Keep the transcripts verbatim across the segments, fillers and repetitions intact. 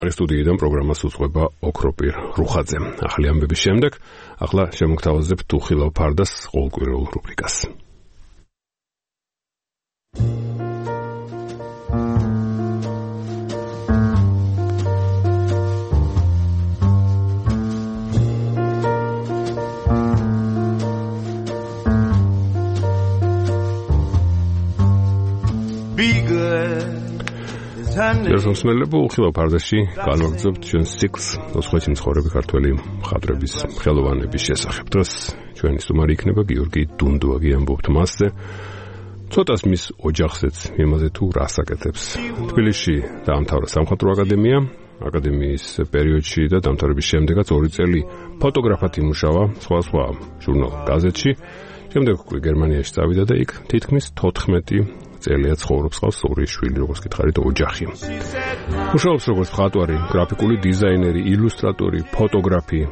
სტუდიიდან პროგრამას უძღვება ოქროპირ რუხაძე. ახალი ამბების შემდეგ, ახლა შემოგთავაზებთ უხილავ ფარდას ყოველკვირეულ რუბრიკას. ერთხმსმელებო უხილავ ფარდაში განვაგრძობთ ჩვენ ციკლს ოცხვეთი მცხოვრები ქართველი მხატვრების ხელოვანების შესახებ. დღეს ჩვენი სტუმარი იქნება გიორგი დუნდუაგი, ამბობთ მასზე. ცოტას მის ოჯახზეც იმაზე თუ რას აკეთებს. თბილისში დაამთავრა სამხატვრო აკადემია, აკადემიის პერიოდში და დამთავრების შემდეგაც ორი წელი ფოტოგრაფად იმუშავა სხვადასხვა ჟურნალ გაზეთში. შემდეგ უკვე გერმანიაში წავიდა და იქ თითქმის თოთხმეტი წელია ცხოვრობს, ყავს ორი შვილი, როგორც გითხარით, ოჯახი. მუშაობს როგორც მხატვარი, გრაფიკული დიზაინერი, ილუსტრატორი, ფოტოგრაფი.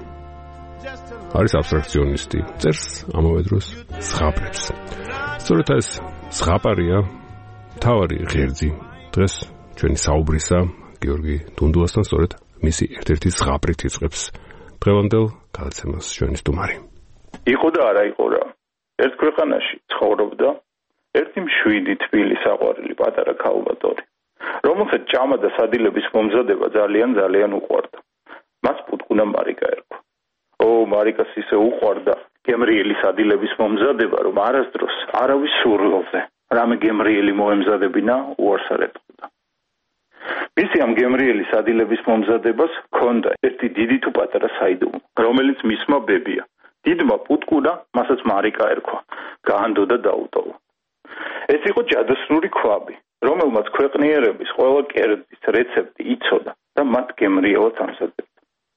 არის აბსტრაქციონისტი, წერს ამავე დროს ზღაპრებს. სწორედ ეს ზღაპარია მთავარი ღერძი დღეს ჩვენი საუბრისა გიორგი დუნდუასთან, სწორედ მისი ერთ-ერთი ზღაპრით იწყებს დღევანდელ გადაცემას ჩვენი სტუმარი. იყო და არა იყო რა. ერთ ქვეყანაში ცხოვრობდა ერთი მშვიდი თბილის საყვარელი პატარა ქალბატონი, რომელსაც ჭამა და სადილების მომზადება ძალიან ძალიან უყვარდა. მას პუტკუნა მარიკა ერქვა. ო, მარიკას ისე უყვარდა გემრიელი სადილების მომზადება, რომ არასდროს არავის სურვილზე რამე გემრიელი მოემზადებინა უარს არ ეტყოდა. მისი ამ გემრიელი სადილების მომზადებას ჰქონდა ერთი დიდი თუ პატარა საიდუმლო, რომელიც მისმა ბებია, დიდმა პუტკუნა, მასაც მარიკა ერქვა, გაანდო და დაუტოვა. ეს იყო ჯადოსნური ქვაბი, რომელმაც ქვეყნიერების ყველა კერძის რეცეპტი იცოდა და მათ გემრიელად ამზადებდა.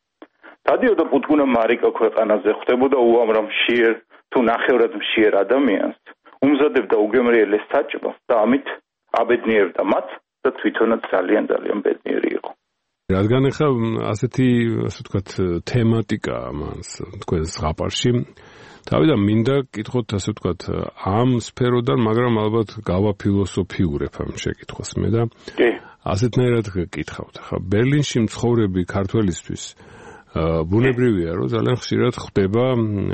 დადიოდა პუტკუნა მარიკა ქვეყანაზე, ხვდებოდა უამრავ მშიერ თუ ნახევრად მშიერ ადამიანს, უმზადებდა უგემრიელეს საჭმელს და ამით აბედნიერებდა მათ და თვითონაც ძალიან ძალიან ბედნიერი იყო. რადგან ახლა ასეთი, ასე ვთქვათ, თემატიკა მას თქვენ ზღაპარში თავიდან მინდა კითხოთ, ასე ვთქვათ, ამ სფეროდან, მაგრამ ალბათ გავაფილოსოფიურებ ამ შეკითხვას მე და ასეთნაირად გკითხავთ. ახლა ბერლინში მცხოვრები ქართველისთვის ბუნებრივია, რომ ძალიან ხშირად ხდება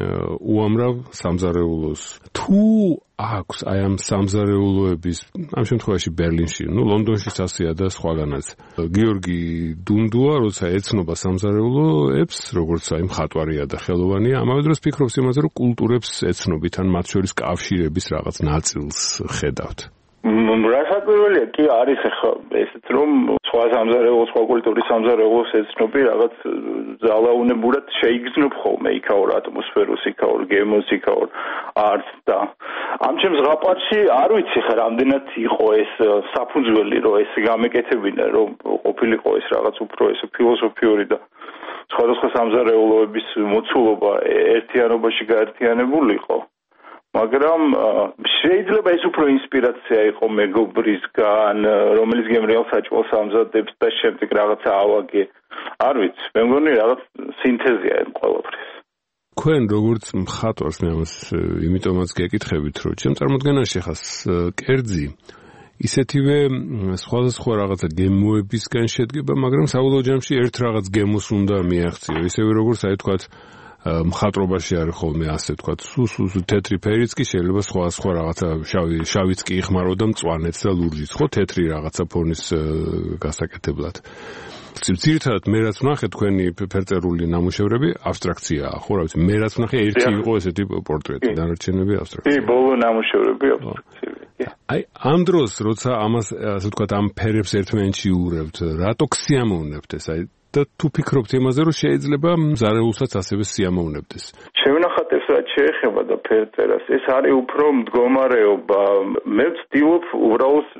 უამრავ სამზარეულოს. თუ აქვს აი ამ სამზარეულოების, ამ შემთხვევაში ბერლინში, ну ლონდონშიც ასეა და სხვაგანაც. გიორგი დუნდუა, როცა ეცნობა სამზარეულოებს, როგორც აი მხატვარია და ხელოვანია, ამავე დროს ფიქრობს იმაზე, რომ კულტურებს ეცნობით, ან მათ შორის კავშირების რაღაც ნაწილს ხედავთ. რასაკვირველია, კი არის ახლა ესეც, რომ სხვა სამზარეულოს, სხვა კულტურის სამზარეულოს ეცნობი რაღაც ძალაუნებურად შეიგრძნობ ხოლმე იქაურ ატმოსფეროს, იქაურ გემოს, იქაურ არტს და ამ ჩემ ზღაპარში არ ვიცი ხა რამდენად იყო ეს საფუძველი, რომ ეს გამეკეთებინა, რომ ყოფილიყო ეს რაღაც უფრო ეს ფილოსოფიური და სხვადასხვა სამზარეულოების მოცულობა ერთიანობაში გაერთიანებულიყო. მაგრამ შეიძლება ეს უფრო ინსპირაცია იყო მეგობრისგან, რომელიც გემრიელ საჭმელს ამზადებს და შემდეგ რაღაცა ავაგე. არ ვიცი, მე მგონი რაღაც სინთეზია ეს ყველაფრის. თქვენ როგორც მხატვარს მე ამას იმიტომაც გეკითხებით, რომ ჩემ წარმოდგენაში ხას კერძი ისეთივე სხვადასხვა რაღაცა გემოებისგან შედგება, მაგრამ საულო ჯამში ერთ რაღაც გემოს უნდა მიაღწიო, ისევე როგორც აი თქვათ მხატვრობაში არის ხოლმე ასე ვთქვათ, სუსუს თეთრი ფერიც კი შეიძლება სხვა სხვა რაღაცა შავი შავიც კი იხმარო და მწვანეც და ლურჯიც, ხო, თეთრი რაღაცა ფონის გასაკეთებლად. ძირითადად მე რაც ვნახე თქვენი ფერწერული ნამუშევრები აბსტრაქციაა, ხო, რა ვიცი, მე რაც ვნახე ერთი იყო ესეთი პორტრეტი, დანარჩენები აბსტრაქცია. კი, ბოლო ნამუშევრები აბსტრაქციაა. აი, ამ დროს, როცა ამას ასე ვთქვათ, ამ ფერებს ერთმანეთში უურევთ, რატო ქსიამოვნებთ ეს? აი და თუ ფიქრობთ იმაზე, რომ შეიძლება ზარეულსაც ასევე სიამოვნებდეს. შევნახოთ რაც შეეხება და ფერწერას, ეს არის უფრო მდგომარეობა. მე ვცდილობ უბრალოდ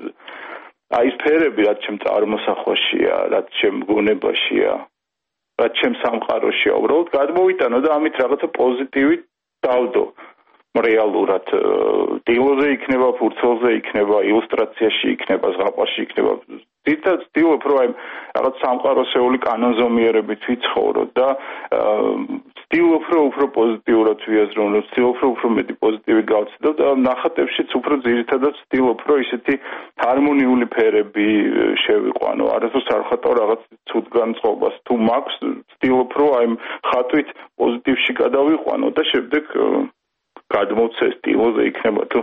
აი ეს ფერები, რაც ჩემ წარმოსახვაშია, რაც ჩემ გონებაშია, რაც ჩემ სამყაროშია, უბრალოდ გადმოვიტანო და ამით რაღაცა პოზიტივი დავდო. რეალურად დილოზე იქნება, ფურცელზე იქნება, ილუსტრაციაში იქნება, ზღაპარში იქნება, ერთად ვცდილობ რომ აი რაღაც სამყაროსეული კანონზომიერებით ვიცხოვრო და ვცდილობ რომ უფრო პოზიტიურად ვიაზროვნო, ვცდილობ რომ უფრო მეტი პოზიტივი გავცდო და ნახატებშიც უფრო ძირითადად ვცდილობ რომ ისეთი ჰარმონიული ფერები შევიყვანო. არასდროს არ ხატავ რაღაც ცუდ განწყობას თუ მაქვს, ვცდილობ რომ აი ხატვით პოზიტივში გადავიყვანო და შემდეგ გადმოვცე სტილოზე იქნება თუ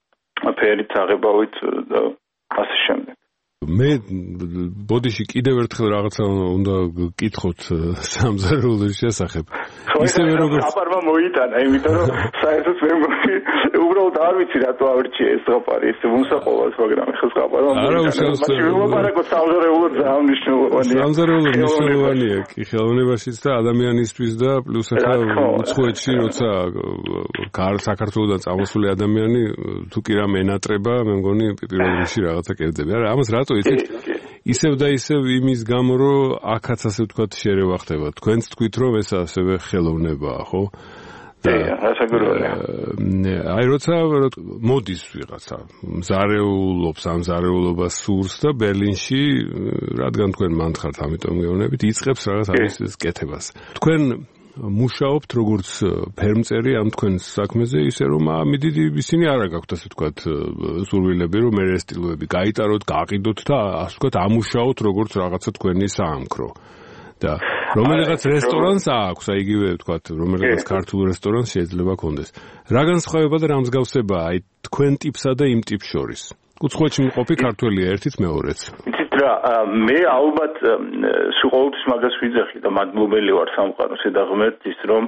ფერით აღებავით და ასე შემდეგ. მე ბოდიში კიდევ ერთხელ რაღაცა უნდა გკითხოთ სამზარეულოს შესახებ. ისევე როგორც აპარმა მოიტანა, იმიტომ რომ საერთოდ მე უბრალოდ არ ვიცი რატო ავირჩიე ეს ზღაპარი, ეს მოსაყოლას, მაგრამ ეხლა ზღაპარმა მოიტანა. მაგრამ ლაპარაკო სამზარეულო ძალიან მნიშვნელოვანია. სამზარეულო მნიშვნელოვანია კი ხელოვნებაშიც და ადამიანისთვის და პლუს ახლა უცხოეთში როცა საქართველოსთან წამოსული ადამიანი თუ კი რამე ენატრება, მე მგონი პირველ რიგში რაღაცა კეთდება. არა, ამას რატო ისევ და ისევ იმის გამო რომ აქაც ასე ვთქვათ შერევა ხდება. თქვენც თქვით რომ ეს ასევე ხელოვნებაა, ხო? და ასაგურია. აი როცა მოდის ვიღაცა, მზარეულობს ამ მზარეულობას სურს და ბერლინში, რადგან თქვენ მანდ ხართ, ამიტომ გეუბნებით, იწყებს რაღაც ამის კეთებას. თქვენ მუშაობთ როგორც ფერმწერი ამ თქვენს საქმეზე, ისე რომ მიდიდი ისინი არა გაქვთ ასე ვთქვათ სურვილები, რომ მე ეს სტილოები გაიტაროთ, გააყიდოთ და ასე ვთქვათ ამუშაოთ როგორც რაღაცა თქვენი საამქრო. და რომელიღაც რესტორანს აქვს, აი იგივე ვთქვათ, რომელიღაც ქართულ რესტორანს შეიძლება ქონდეს. რა განსხვავება და რა მსგავსებაა აი თქვენ ტიპსა და იმ ტიპს შორის? უცხოეთში მყოფი ქართველია ერთიც მეორეც. იცით რა, მე ალბათ სულ ყოველთვის მაგას ვიძახი და მადლობელი ვარ სამყაროს და ღმერთის, რომ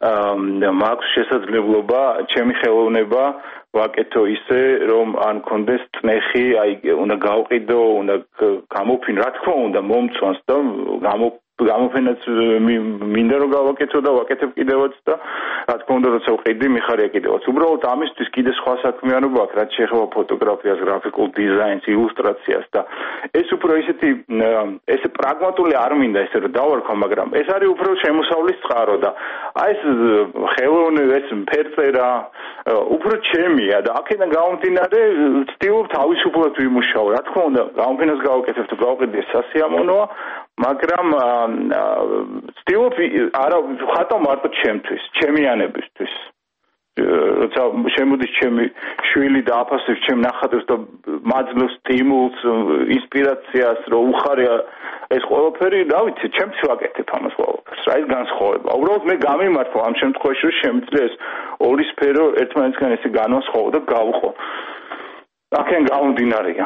მაქვს შესაძლებლობა ჩემი ხელოვნება ვაკეთო ისე, რომ ან კონდეს წნეხი, აი უნდა გავყიდო, უნდა გამოფინო, რა თქმა უნდა მომწონს და გამო გამოფენაც მინდა რომ გავაკეთო და ვაკეთებ კიდევაც და რა თქმა უნდა როცა ვყიდი მიხარია კიდევაც. უბრალოდ ამისთვის კიდე სხვა საქმიანობა აქვს, რაც შეეხება ფოტოგრაფიას, გრაფიკულ დიზაინს, ილუსტრაციას და ეს უფრო ისეთი ესე პრაგმატული არ მინდა ესე რომ დავარქვა, მაგრამ ეს არის უფრო შემოსავლის წყარო და აი ეს ხელოვნება, ეს ფერწერა უფრო ჩემია და აქედან გამომდინარე ვცდილობ თავისუფლად ვიმუშაო. რა თქმა უნდა გამოფენას გავაკეთებ თუ გავყიდი სასიამოვნოა, მაგრამ ვცდილობ არა ხატავ მარტო ჩემთვის, ჩემიანებისთვის. როცა შემოდის ჩემი შვილი და აფასებს ჩემ ნახატებს და მაძლევს სტიმულს, ინსპირაციას, რომ უხარია ეს ყველაფერი, რა ვიცი, ჩემთვის ვაკეთებ ამას ყველაფერს. რა ის განსხვავება. უბრალოდ მე გამიმართვა ამ შემთხვევაში, რომ შემიძლია ეს ორი სფერო ერთმანეთისგან ესე განვასხვაო და გავყო. აქედან გამომდინარეა.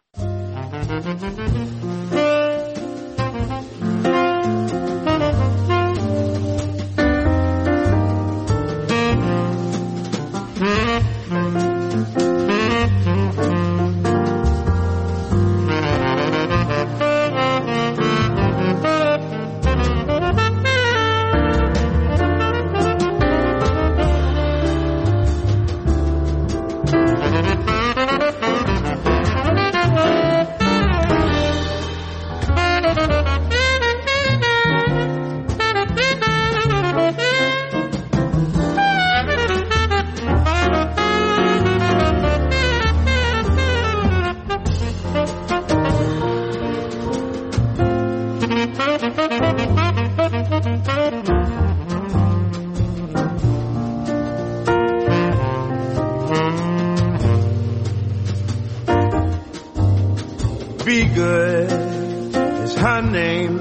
Be good is her name.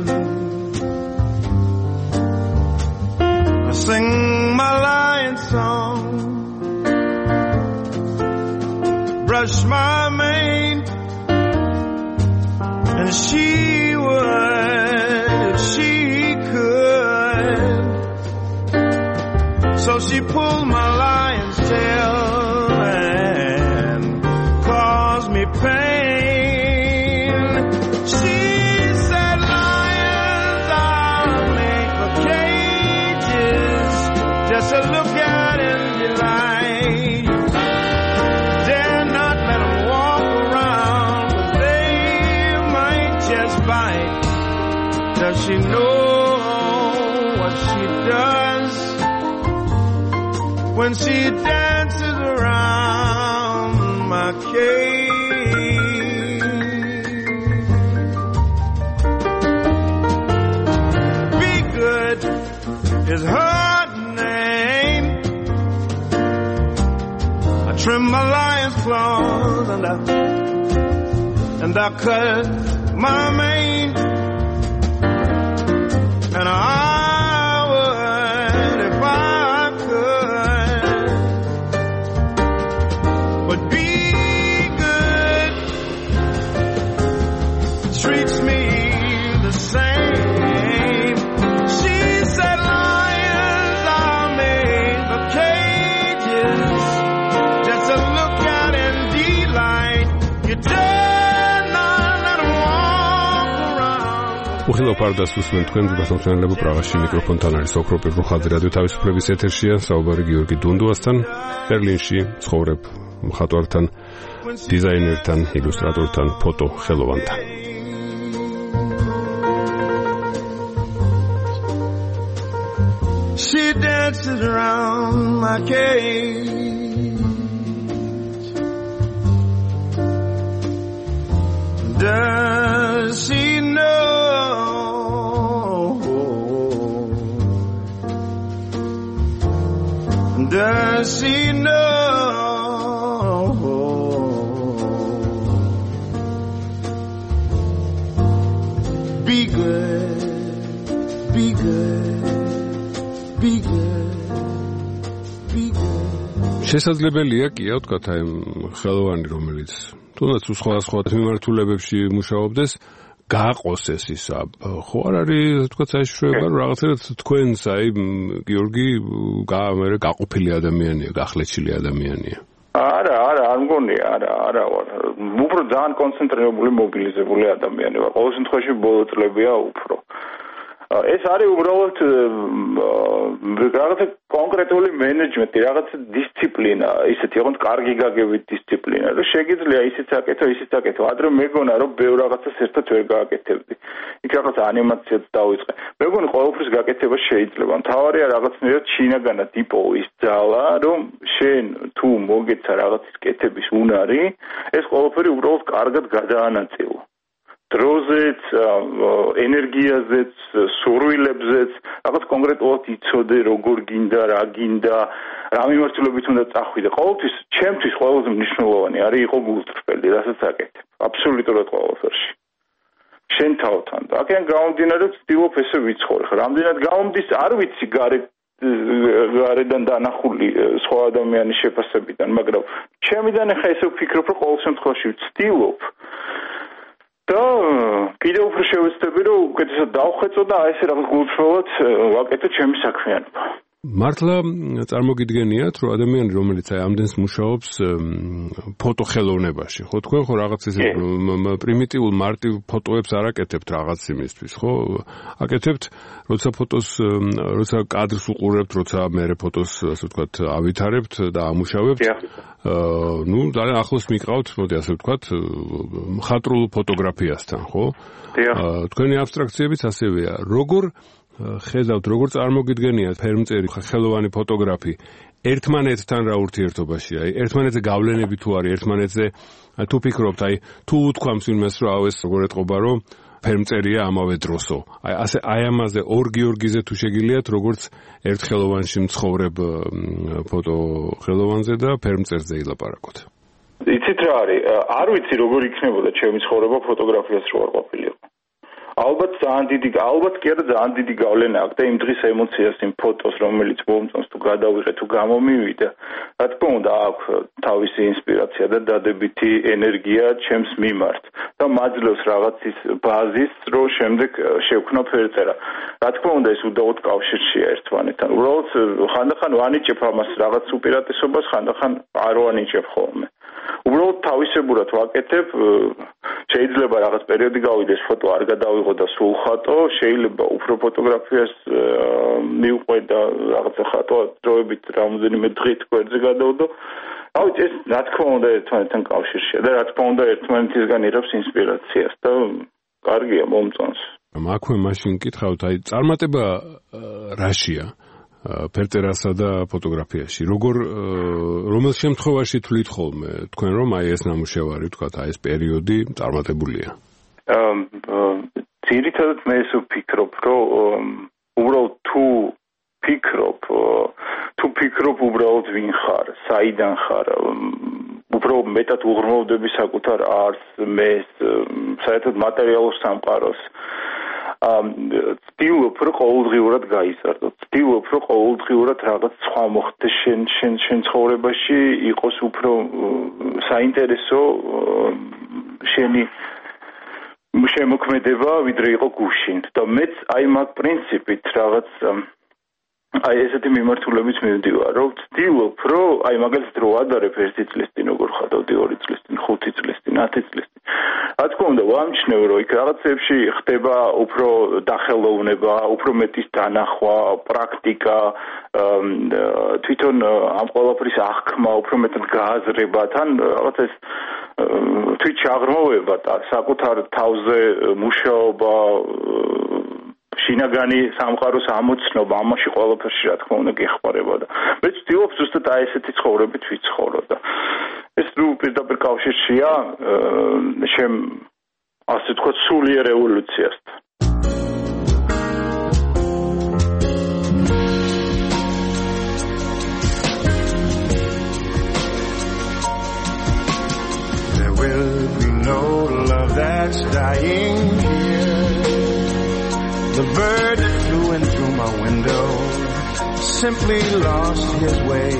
I sing my lion song, brush my mane, and she would if she could. So she pulled my lion's tail and caused me pain. Just to look at and delight. Dare not let them walk around, but they might just bite. Does she know what she does when she dances around my cage? is her name. I trim my lion's claws and I, and I cut my mane, and I would if I could, but be good treats me the same. She said lions are made of cages just to look at and delight. You dare not let them walk around. უხილო პარდას უსმენ თქვენ გასამწვანებო პრაღაში მიკროფონთან არის ოქროპირ რუხაძე რადიო თავისუფლების ეთერშია საუბარი გიორგი დუნდუასთან ბერლინში ცხოვრებ მხატვართან დიზაინერთან ილუსტრატორთან ფოტო ხელოვანთან She dances around my cage. Does she know? Does she know? Be good, be good. Be good, be good. შესაძლებელია კია ვთქვათ აი ხელოვანი რომელიც თუნდაც სხვადასხვა მიმართულებებში მუშაობდეს გააყოს ეს ისა ხო არ არის თქვა საერთაშორისო რომ რაღაცა თქვენს აი გიორგი გამერე გაყופილი ადამიანია გახლეჩილი ადამიანია არა არა არ მგონია არა არა ვარ უფრო ძალიან კონცენტრირებული მობილიზებული ადამიანი ვარ ყოველ შემთხვევაში ბოლო წლებია უფრო ეს არის უბრალოდ რაღაცა კონკრეტული მენეჯმენტი, რაღაცა დისციპლინა, ისეთი ოღონდ კარგი გაგებით დისციპლინა, რომ შეგიძლია ისიც აკეთო, ისიც აკეთო. ადრე მეგონა რომ ბევრ რაღაცას ერთად ვერ გააკეთებდი. იქ რაღაცა ანიმაციაც დავიწყე. მეგონი ყოველთვის გაკეთება შეიძლება. მთავარია რაღაცნაირად შინაგანად იპოვო ის ძალა, რომ შენ თუ მოგეცა რაღაცის კეთების უნარი, ეს ყოველფერი უბრალოდ კარგად გადაანაწილო. დროზეც, ენერგიაზეც, სურვილებზეც, რაღაც კონკრეტულად იცოდე, როგორ გინდა, რა გინდა, რა მიმართულებით უნდა წახვიდე. ყოველთვის, ჩემთვის ყველაზე მნიშვნელოვანი არის იყო გულწრფელი, რასაც აკეთებ. აბსოლუტურად ყველაფერში. შენ თავთან. აქედან გამომდინარე, ვცდილობ ესე ვიცხოვრო. რამდენად გამომდის, არ ვიცი გარეთ გარედან დანახული სხვა ადამიანის შეფასებიდან, მაგრამ ჩემიდან ახლა ესე ვფიქრობ, რომ ყოველ შემთხვევაში ვცდილობ და კიდევ უფრო შევეცდები, რომ უკეთესად დავხვეწო და აი ესე რაღაც გულწრფელად ვაკეთო ჩემი საქმიანობა. მართლა წარმოგიდგენიათ, რომ ადამიანი, რომელიც აი ამდენს მუშაობს ფოტოხელოვნებაში, ხო თქვენ ხო რაღაც ესე პრიმიტიულ მარტივ ფოტოებს არ აკეთებთ რაღაც იმისთვის, ხო? აკეთებთ, როცა ფოტოს, როცა კადრს უყურებთ, როცა მერე ფოტოს, ასე ვთქვათ, ავითარებთ და ამუშავებთ. აა, ნუ ძალიან ახლოს მიყავთ, მოდი ასე ვთქვათ, მხატვრულ ფოტოგრაფიასთან, ხო? აა, თქვენი აბსტრაქციებიც ასევეა. როგორ ხედავთ, როგორ წარმოგიდგენიათ ფერმწერი, ხელოვანი ფოტოგრაფი ერთმანეთთან რა ურთიერთობაშია? აი, ერთმანეთზე გავლენები თუ არის, ერთმანეთზე თუ ფიქრობთ, აი, თუ უთქვამს ვინმეს, რომ აუ ეს როგორ ეთყობა, რომ ფერმწერია ამავე დროსო. აი, ასე აი ამაზე ორ გიორგიზე თუ შეგიძლიათ, როგორც ერთ ხელოვანში მცხოვრებ ფოტო ხელოვანზე და ფერმწერზე ილაპარაკოთ. იცით რა არის? არ ვიცი როგორ იქნებოდა ჩემი ცხოვრება ფოტოგრაფიას რო არ ყოფილიყო. ალბათ ძალიან დიდი, ალბათ კი არა ძალიან დიდი გავლენა აქვს და იმ დღის ემოციას, იმ ფოტოს, რომელიც მომწონს თუ გადავიღე თუ გამომივიდა, რა თქმა უნდა აქვს თავისი ინსპირაცია და დადებითი ენერგია ჩემს მიმართ და მაძლევს რაღაცის ბაზის, რომ შემდეგ შევქნო ფერწერა. რა თქმა უნდა ეს უდაოდ კავშირშია ერთმანეთთან. უბრალოდ ხანდახან ვანიჭებ ამას რაღაც უპირატესობას, ხანდახან არ ვანიჭებ ხოლმე. უბრალოდ თავისებურად ვაკეთებ, შეიძლება რაღაც პერიოდი გავიდეს ფოტო არ გადავიღო და სულ ხატო, შეიძლება უფრო ფოტოგრაფიას მივყვე და რაღაცა ხატო დროებით რამოდენიმე დღით გვერდზე გადავდო. ავი ეს რა თქმა უნდა ერთმანეთთან კავშირშია და რა თქმა უნდა ერთმანეთისგან იღებს ინსპირაციას და კარგია მომწონს. აქვე მაშინ კითხავთ, აი წარმატება რაშია? ფერწერასა და ფოტოგრაფიაში. როგორ რომელ შემთხვევაში თვლით ხოლმე თქვენ რომ აი ეს ნამუშევარი, თქვათ, აი ეს პერიოდი წარმატებულია? ძირითადად მე ეს ვფიქრობ, რომ უბრალოდ თუ ფიქრობ, თუ ფიქრობ უბრალოდ ვინ ხარ, საიდან ხარ, უფრო მეტად უღრმავდები საკუთარ არსს, მეს, საერთოდ მატერიალურ სამყაროს. ცდილობ, რომ ყოველდღიურად გაიზარდო, ცდილობ, რომ ყოველდღიურად რაღაც სხვა მოხდეს შენ შენ შენ ცხოვრებაში, იყოს უფრო საინტერესო შენი შემოქმედება, ვიდრე იყო გუშინ. და მეც აი მაგ პრინციპით რაღაც აი ესეთი მიმართულებით მივდივარ, რომ ვცდილობ, რომ აი მაგალითად რო ადარებ ერთი წლის წინ როგორ ხადავდი, ორი წლის წინ, ხუთი წლის წინ, ათი წლის წინ. რა თქმა უნდა, ვამჩნევ, რომ იქ რაღაცებში ხდება უფრო დახელოვნება, უფრო მეტის დანახვა, პრაქტიკა, თვითონ ამ ყველაფრის აღქმა, უფრო მეტად გააზრება, თან რაღაც ეს თვით შეაღრმოვება და საკუთარ თავზე მუშაობა, შინაგანი სამყაროს ამოცნობა, ამაში ყველაფერში რა თქმა უნდა გეხმარება და მე ვცდილობ ზუსტად აი ესეთი ცხოვრებით ვიცხოვრო და ეს ნუ პირდაპირ კავშირშია შემ ასე თქვა სულიერ ევოლუციასთან. There will be no love that's dying here. The bird that flew in through my window simply lost his way.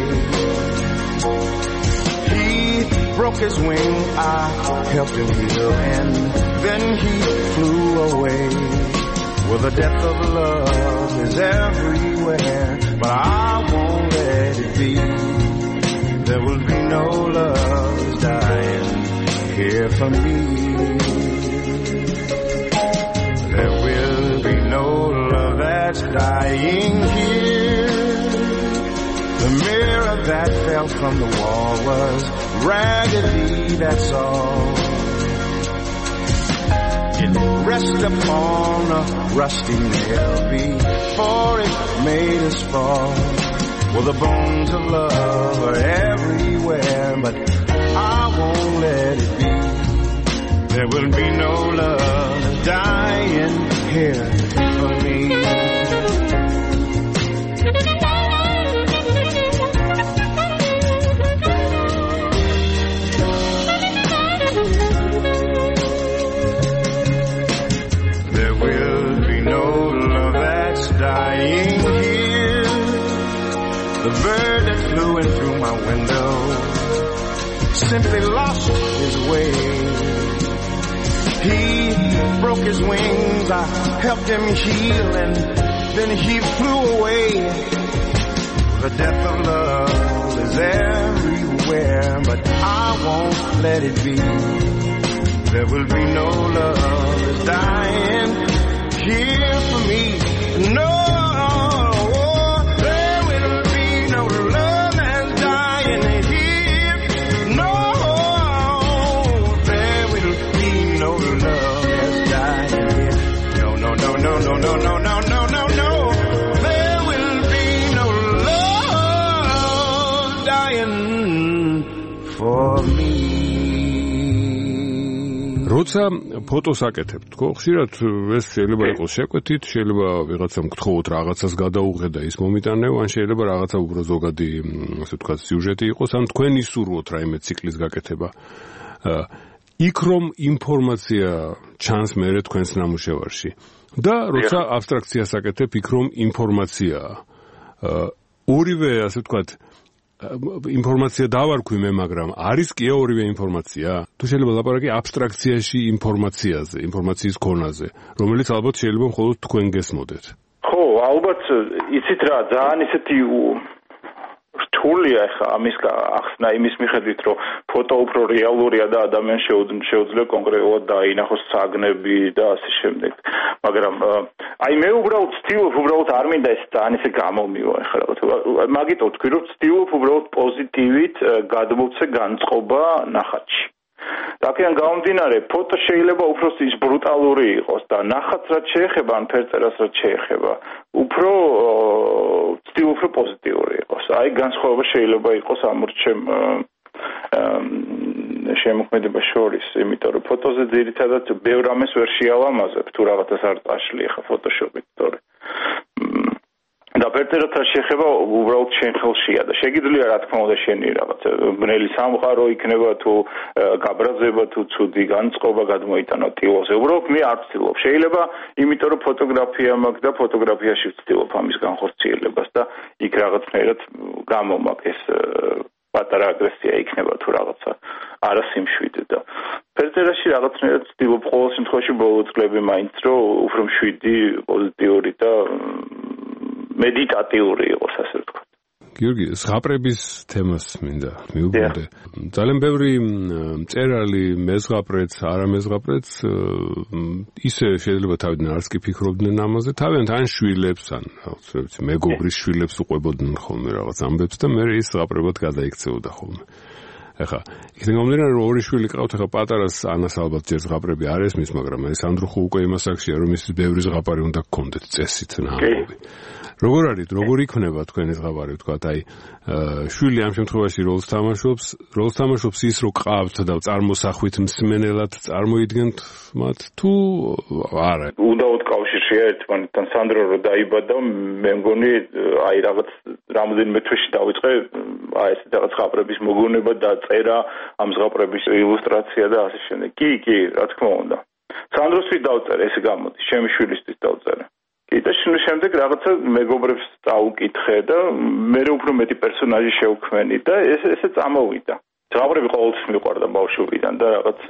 He broke his wing, I helped him heal, and then he flew away. Well, the death of love is everywhere, but I won't let it be. There will be no love dying here for me. There will be no love that's dying here. The mirror that fell from the wall was raggedy, that's all. It rested upon a rusty nail before it made us fall. Well, the bones of love are everywhere, but I won't let it be. There will be no love dying here for me. There will be no love that's dying here. The bird that flew in through my window simply lost his way. He broke his wings, I helped him heal, and then he flew away. The death of love is everywhere, but I won't let it be. There will be no love that's dying here for me. No. No, no, no, no, no, no, no, no. There will be no love dying for me. როცა ფოტოს აკეთებ, თქო, ხშირად ეს შეიძლება იყოს შეკვეთით, შეიძლება ვიღაცამ გთხოვოთ რაღაცას გადაუღედა ის მომიტანეო, ან შეიძლება რაღაცა უფრო ზოგადი, ასე ვთქვათ, სიუჟეტი იყოს, ან თქვენ ისურვოთ რაიმე ციკლის გაკეთება. იქ რომ ინფორმაცია ჩანს მერე თქვენს ნამუშევარში. და როცა აბსტრაქციას აკეთებ, იქ რომ ინფორმაციაა. ორივე, ასე ვთქვათ, ინფორმაცია დავარქვი მე, მაგრამ არის კი ორივე ინფორმაცია? თუ შეიძლება ლაპარაკი აბსტრაქციაში ინფორმაციაზე, ინფორმაციის ქონაზე, რომელიც ალბათ შეიძლება მხოლოდ თქვენ გესმოდეთ. ხო, ალბათ იცით რა, ძალიან ისეთი რთულია ხა ამის ახსნა იმის მიხედვით, რომ ფოტო უფრო რეალურია და ადამიანს შეუძლია კონკრეტულად დაინახოს საგნები და ასე შემდეგ. მაგრამ აი მე უბრალოდ ვცდილობ, უბრალოდ არ მინდა ეს ძალიან ისე გამომივა ხა. მაგიტო ვთქვი, რომ ვცდილობ უბრალოდ პოზიტივით გადმოვცე განწყობა ნახატში. რაკიან გამომდინარე, ფოტო შეიძლება უფრო ის ბრუტალური იყოს და ნახატს რაც შეეხება, ან ფერწერას რაც შეეხება, უფრო ვცდილობ, უფრო პოზიტიური იყოს. აი განსხვავება შეიძლება იყოს ამ რჩემ შემოქმედება შორის, იმიტომ რომ ფოტოზე ძირითადად ბევრ ამას ვერ შეალამაზებ, თუ რაღაცას არ წაშლი ხა ფოტოშოპით, თორე და ფერწერათა შეხება უბრალოდ შენ ხელშია და შეგიძლია რა თქმა უნდა შენი რაღაც ბნელი სამყარო იქნება თუ გაბრაზება თუ ცუდი განწყობა გადმოიტანა ტილოზე უბრალოდ მე არ ვცდილობ შეიძლება იმიტომ რომ ფოტოგრაფია მაქვს და ფოტოგრაფიაში ვცდილობ ამის განხორციელებას და იქ რაღაცნაირად გამომაქვს ეს პატარა აგრესია იქნება თუ რაღაცა არა სიმშვიდე და ფერწერაში რაღაცნაირად ვცდილობ ყოველ შემთხვევაში ბოლო წლები მაინც რომ უფრო მშვიდი პოზიტიური და მედიტატიური იყოს ასე ვთქვათ. გიორგი, ზღაპრების თემას მინდა მივუბრუნდე. ძალიან ბევრი მწერალი, მეზღაპრეც, არამეზღაპრეც ისე შეიძლება თავიდან არც კი ფიქრობდნენ ამაზე, თავიანთ ან შვილებს, ან რაღაც მეგობრის შვილებს უყვებოდნენ ხოლმე რაღაც ამბებს და მე ის ზღაპრებად გადაიქცეოდა ხოლმე. ეხა, იქიდან გამომდინარე რომ ორი შვილი ყავთ, ეხა პატარას ანას ალბათ ჯერ ზღაპრები არ ესმის, მაგრამ ეს ანდრუხო უკვე იმას აქშია, რომ ის ბევრი ზღაპარი უნდა გქონდეთ წესით ნაამბობი. როგორ არის, როგორ იქნება თქვენი ზღაპარი, ვთქვათ, აი, შვილი ამ შემთხვევაში როლს თამაშობს, როლს თამაშობს ის, რომ ყავთ და წარმოსახვით მსმენელად წარმოიდგენთ მათ თუ არა? უდაოდ კავშირშია ერთმანეთთან. სანდრო რო დაიბადა, მე მგონი, აი რაღაც რამდენიმე თვეში დავიწყე აი ეს რაღაც ზღაპრების მოგონება და წერა ამ ზღაპრების ილუსტრაცია და ასე შემდეგ. კი, კი, რა თქმა უნდა. სანდროსთვის დავწერე, ესე გამოდის, ჩემი შვილისთვის დავწერე. კი და შემდეგ რაღაცა მეგობრებს წაუკითხე და მე უფრო მეტი პერსონაჟი შევქმენი და ეს ესე წამოვიდა. ზღაპრები ყოველთვის მიყვარდა ბავშვობიდან და რაღაც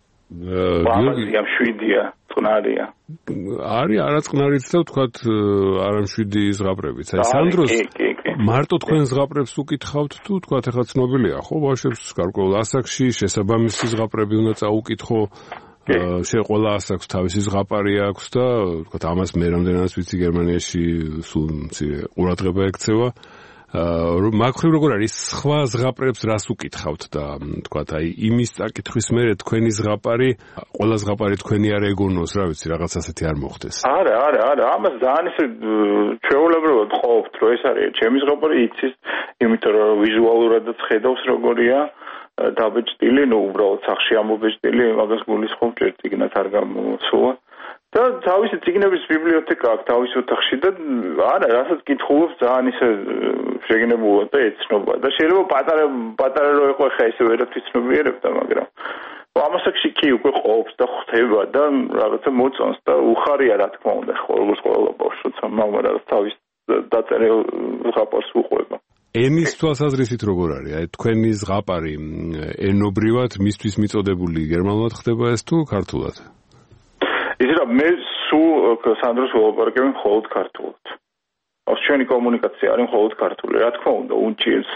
ბავშვია შვიდია, წყნარია. არის არაწყნარიც და ვთქვათ არამშვიდი ზღაპრებიც. აი სანდროს მარტო თქვენ ზღაპრებს უკითხავთ თუ თქვათ ახლა ცნობილია ხო ბავშვებს გარკვეულ ასაკში შესაბამისი ზღაპრები უნდა წაუკითხო შე ყველა ასაკს თავისი ზღაპარი აქვს და ვთქვათ ამას მე რამდენადაც ვიცი გერმანიაში სულ მცირე ყურადღება ექცევა მაგხრივ როგორ არის სხვა ზღაპრებს რას უკითხავთ და ვთქვათ აი იმის წაკითხვის მერე თქვენი ზღაპარი ყველა ზღაპარი თქვენი არ ეგონოს რა ვიცი რაღაც ასეთი არ მოხდეს არა არა არა ამას ძალიან ისე ჩვეულებრივად ყოფთ რომ ეს არის ჩემი ზღაპარი იცის იმიტომ რომ ვიზუალურადაც ხედავს როგორია დაბეჭდილი, ნუ უბრალოდ სახში ამობეჭდილი, მაგას გულისხმობ ჯერ წიგნად არ გამოსულა. და თავისი წიგნების ბიბლიოთეკა აქვს თავის ოთახში და არა, რასაც კითხულობს ძალიან ისე შეგნებულად და ეცნობა. და შეიძლება პატარა პატარა რო იყო ხა ისე ვერაფერს ცნობიერებდა, მაგრამ ამასაკში კი უკვე ყოფს და ხვდება და რაღაცა მოწონს და უხარია რა თქმა უნდა, როგორც ყველა ბავშვს, როცა მამა რაღაც თავის დაწერილ ზღაპარს უყვება. ენის თვალსაზრისით როგორ არის? აი თქვენი ზღაპარი ენობრივად მისთვის მიწოდებული გერმანულად ხდება ეს თუ ქართულად? იცი რა, მე სულ სანდროს ველაპარაკები მხოლოდ ქართულად. ავს ჩვენი კომუნიკაცია არის მხოლოდ ქართული. რა თქმა უნდა, უნჩილს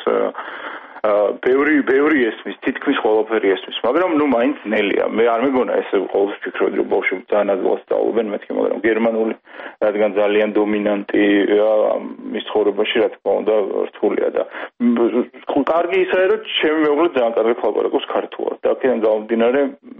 ბევრი ბევრი ესმის, თითქმის ყველაფერი ესმის, მაგრამ ნუ მაინც ნელია. მე არ მეგონა ესე ყოველთვის ფიქრობდი რომ ბავშვები ძალიან ადვილად სწავლობენ მეთქი, მაგრამ გერმანული რადგან ძალიან დომინანტია მის ცხოვრებაში, რა თქმა უნდა, რთულია და კარგი ისაა რომ ჩემი მეუღლე ძალიან კარგად ლაპარაკობს ქართულად. და აქედან გამომდინარე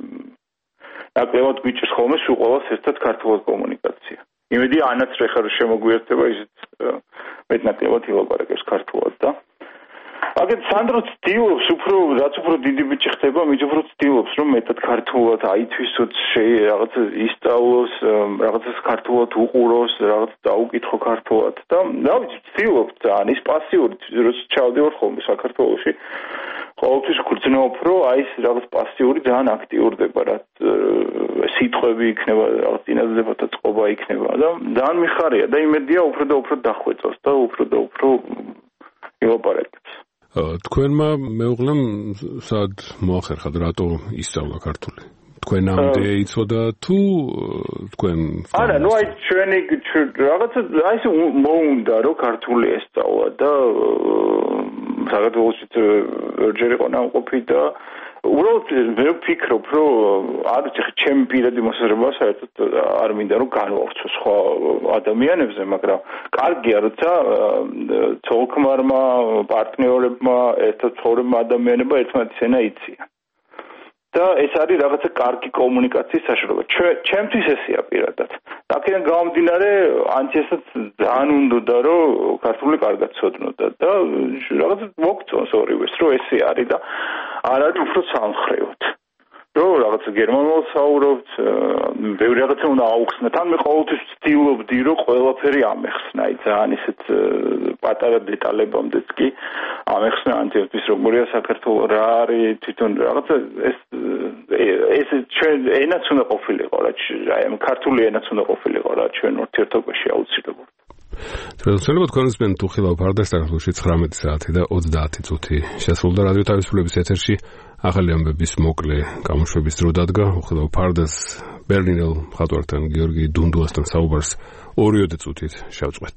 ნაკლებად გვიჭირს ხოლმე სულ ყველას ერთად ქართულად კომუნიკაცია. იმედი ანაც რეხა რომ შემოგვიერთდება ისიც მეტნაკლებად ილაპარაკებს ქართულად და აგეთ სანდრო ცდილობს უფრო რაც უფრო დიდი ბიჭი ხდება, მით უფრო ცდილობს რომ მეტად ქართულად აითვისოს, რაღაცა ისწავლოს, რაღაცას ქართულად უყუროს, რაღაც დაუკითხო ქართულად და რა ვიცი, ცდილობს ძალიან ის პასიური, როცა ჩავდივარ ხოლმე საქართველოში, ყოველთვის გრძნობ, რომ აი ეს რაღაც პასიური ძალიან აქტიურდება, რაც სიტყვები იქნება, რაღაც წინადადებათა წყობა იქნება და ძალიან მიხარია და იმედია უფრო და უფრო დახვეწოს და უფრო და უფრო ილაპარაკებს. თქვენმა მეუღლემ სად მოახერხათ რატო ისწავლა ქართული? თქვენამდე იცოდა თუ თქვენ არა, ნუ აი ჩვენი რაღაცა აი ეს მოუნდა რომ ქართული ესწავლა და საქართველოში ჯერ იყო ნამყოფი და უბრალოდ მე ვფიქრობ რომ არ ვიცი ჩემი პირადი მოსაზრება საერთოდ არ მინდა რომ განვავრცო სხვა ადამიანებზე, მაგრამ კარგია როცა ცოლ-ქმარმა, პარტნიორებმა, ერთად ცხოვრებმა ადამიანებმა ერთმანეთის ენა იციან. და ეს არის რაღაცა კარგი კომუნიკაციის საშუალება. ჩემთვის ესეა პირადად. აქედან გამომდინარე, ანჩესაც ძალიან უნდოდა რომ ქართული კარგად ცოდნოდა და რაღაცა მოგწონს ორივეს, რომ ესე არის და არ არის უფრო სამხრევად. რომ რაღაცა გერმანულად საუბრობთ, ბევრი რაღაცა უნდა აუხსნათ. ან მე ყოველთვის ვცდილობდი, რომ ყველაფერი ამეხსნა, აი ძალიან ისეთ პატარა დეტალებამდეც კი ამეხსნა ანტიოქის როგორია საქართველო, რა არის თვითონ რაღაცა ეს ეს ჩვენ ენაც უნდა ყოფილიყო რა, აი ამ ქართული ენაც უნდა ყოფილიყო რა ჩვენ ურთიერთობაში აუცილებლად. Tradiționalmente corespund Tuchila Pardes საქართველოში ცხრამეტი საათი და ოცდაათი წუთი შესრულდა რადიო თავისუფლების ეთერში ახალი ამბების მოკლე გამოშვების დრო დადგა Tuchila Pardes ბერლინელ მხატვართან გიორგი დუნდუასთან საუბარს ორიოდე წუთით შევწყვეტ.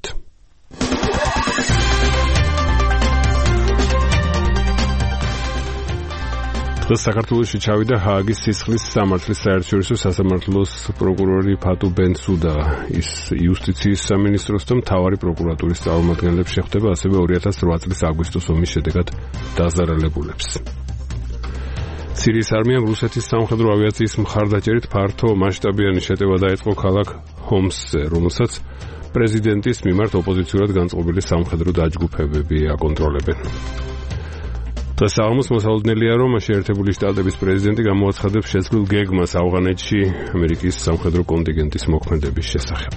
დღეს საქართველოში ჩავიდა ჰააგის სისხლის სამართლის საერთაშორისო სასამართლოს პროკურორი ფატუ ბენსუდა. ის იუსტიციის სამინისტროს და მთავარი პროკურატურის წარმომადგენლებს შეხვდება, ასევე ორი ათას რვა წლის აგვისტოს ომის შედეგად დაზარალებულებს. სირიის არმიამ რუსეთის სამხედრო ავიაციის მხარდაჭერით ფართო მასშტაბიანი შეტევა დაიწყო ქალაქ ჰომსზე, რომელსაც პრეზიდენტის მიმართ ოპოზიციურად განწყობილი სამხედრო დაჯგუფებები აკონტროლებენ. დღეს აღმოს მოსალოდნელია, რომ შეერთებული შტატების პრეზიდენტი გამოაცხადებს შეცვლილ გეგმას ავღანეთში ამერიკის სამხედრო კონტინგენტის მოქმედების შესახებ.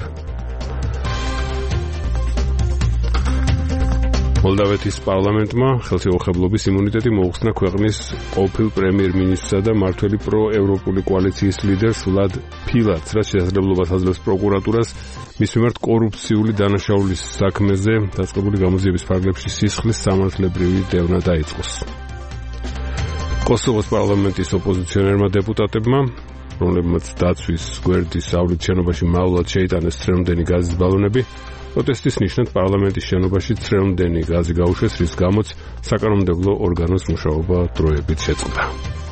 მოლდავეთის პარლამენტმა ხელშეუხებლობის იმუნიტეტი მოუხსნა ქვეყნის ყოფილ პრემიერ-მინისტრსა და მართველი პროევროპული კოალიციის ლიდერს ვლად ფილატს, რაც შესაძლებლობას აძლევს პროკურატურას მის მიმართ კორუფციული დანაშაულის საქმეზე დაწყებული გამოძიების ფარგლებში სისხლის სამართლებრივი დევნა დაიწყოს. კოსოვოს პარლამენტის ოპოზიციონერმა დეპუტატებმა, რომლებმაც დაცვის გვერდის ავლით შენობაში მალულად შეიტანეს წრემდენი გაზის ბალონები, პროტესტის ნიშნად პარლამენტის შენობაში წრემდენი გაზი გაუშვეს, რის გამოც საკანონმდებლო ორგანოს მუშაობა დროებით შეწყდა.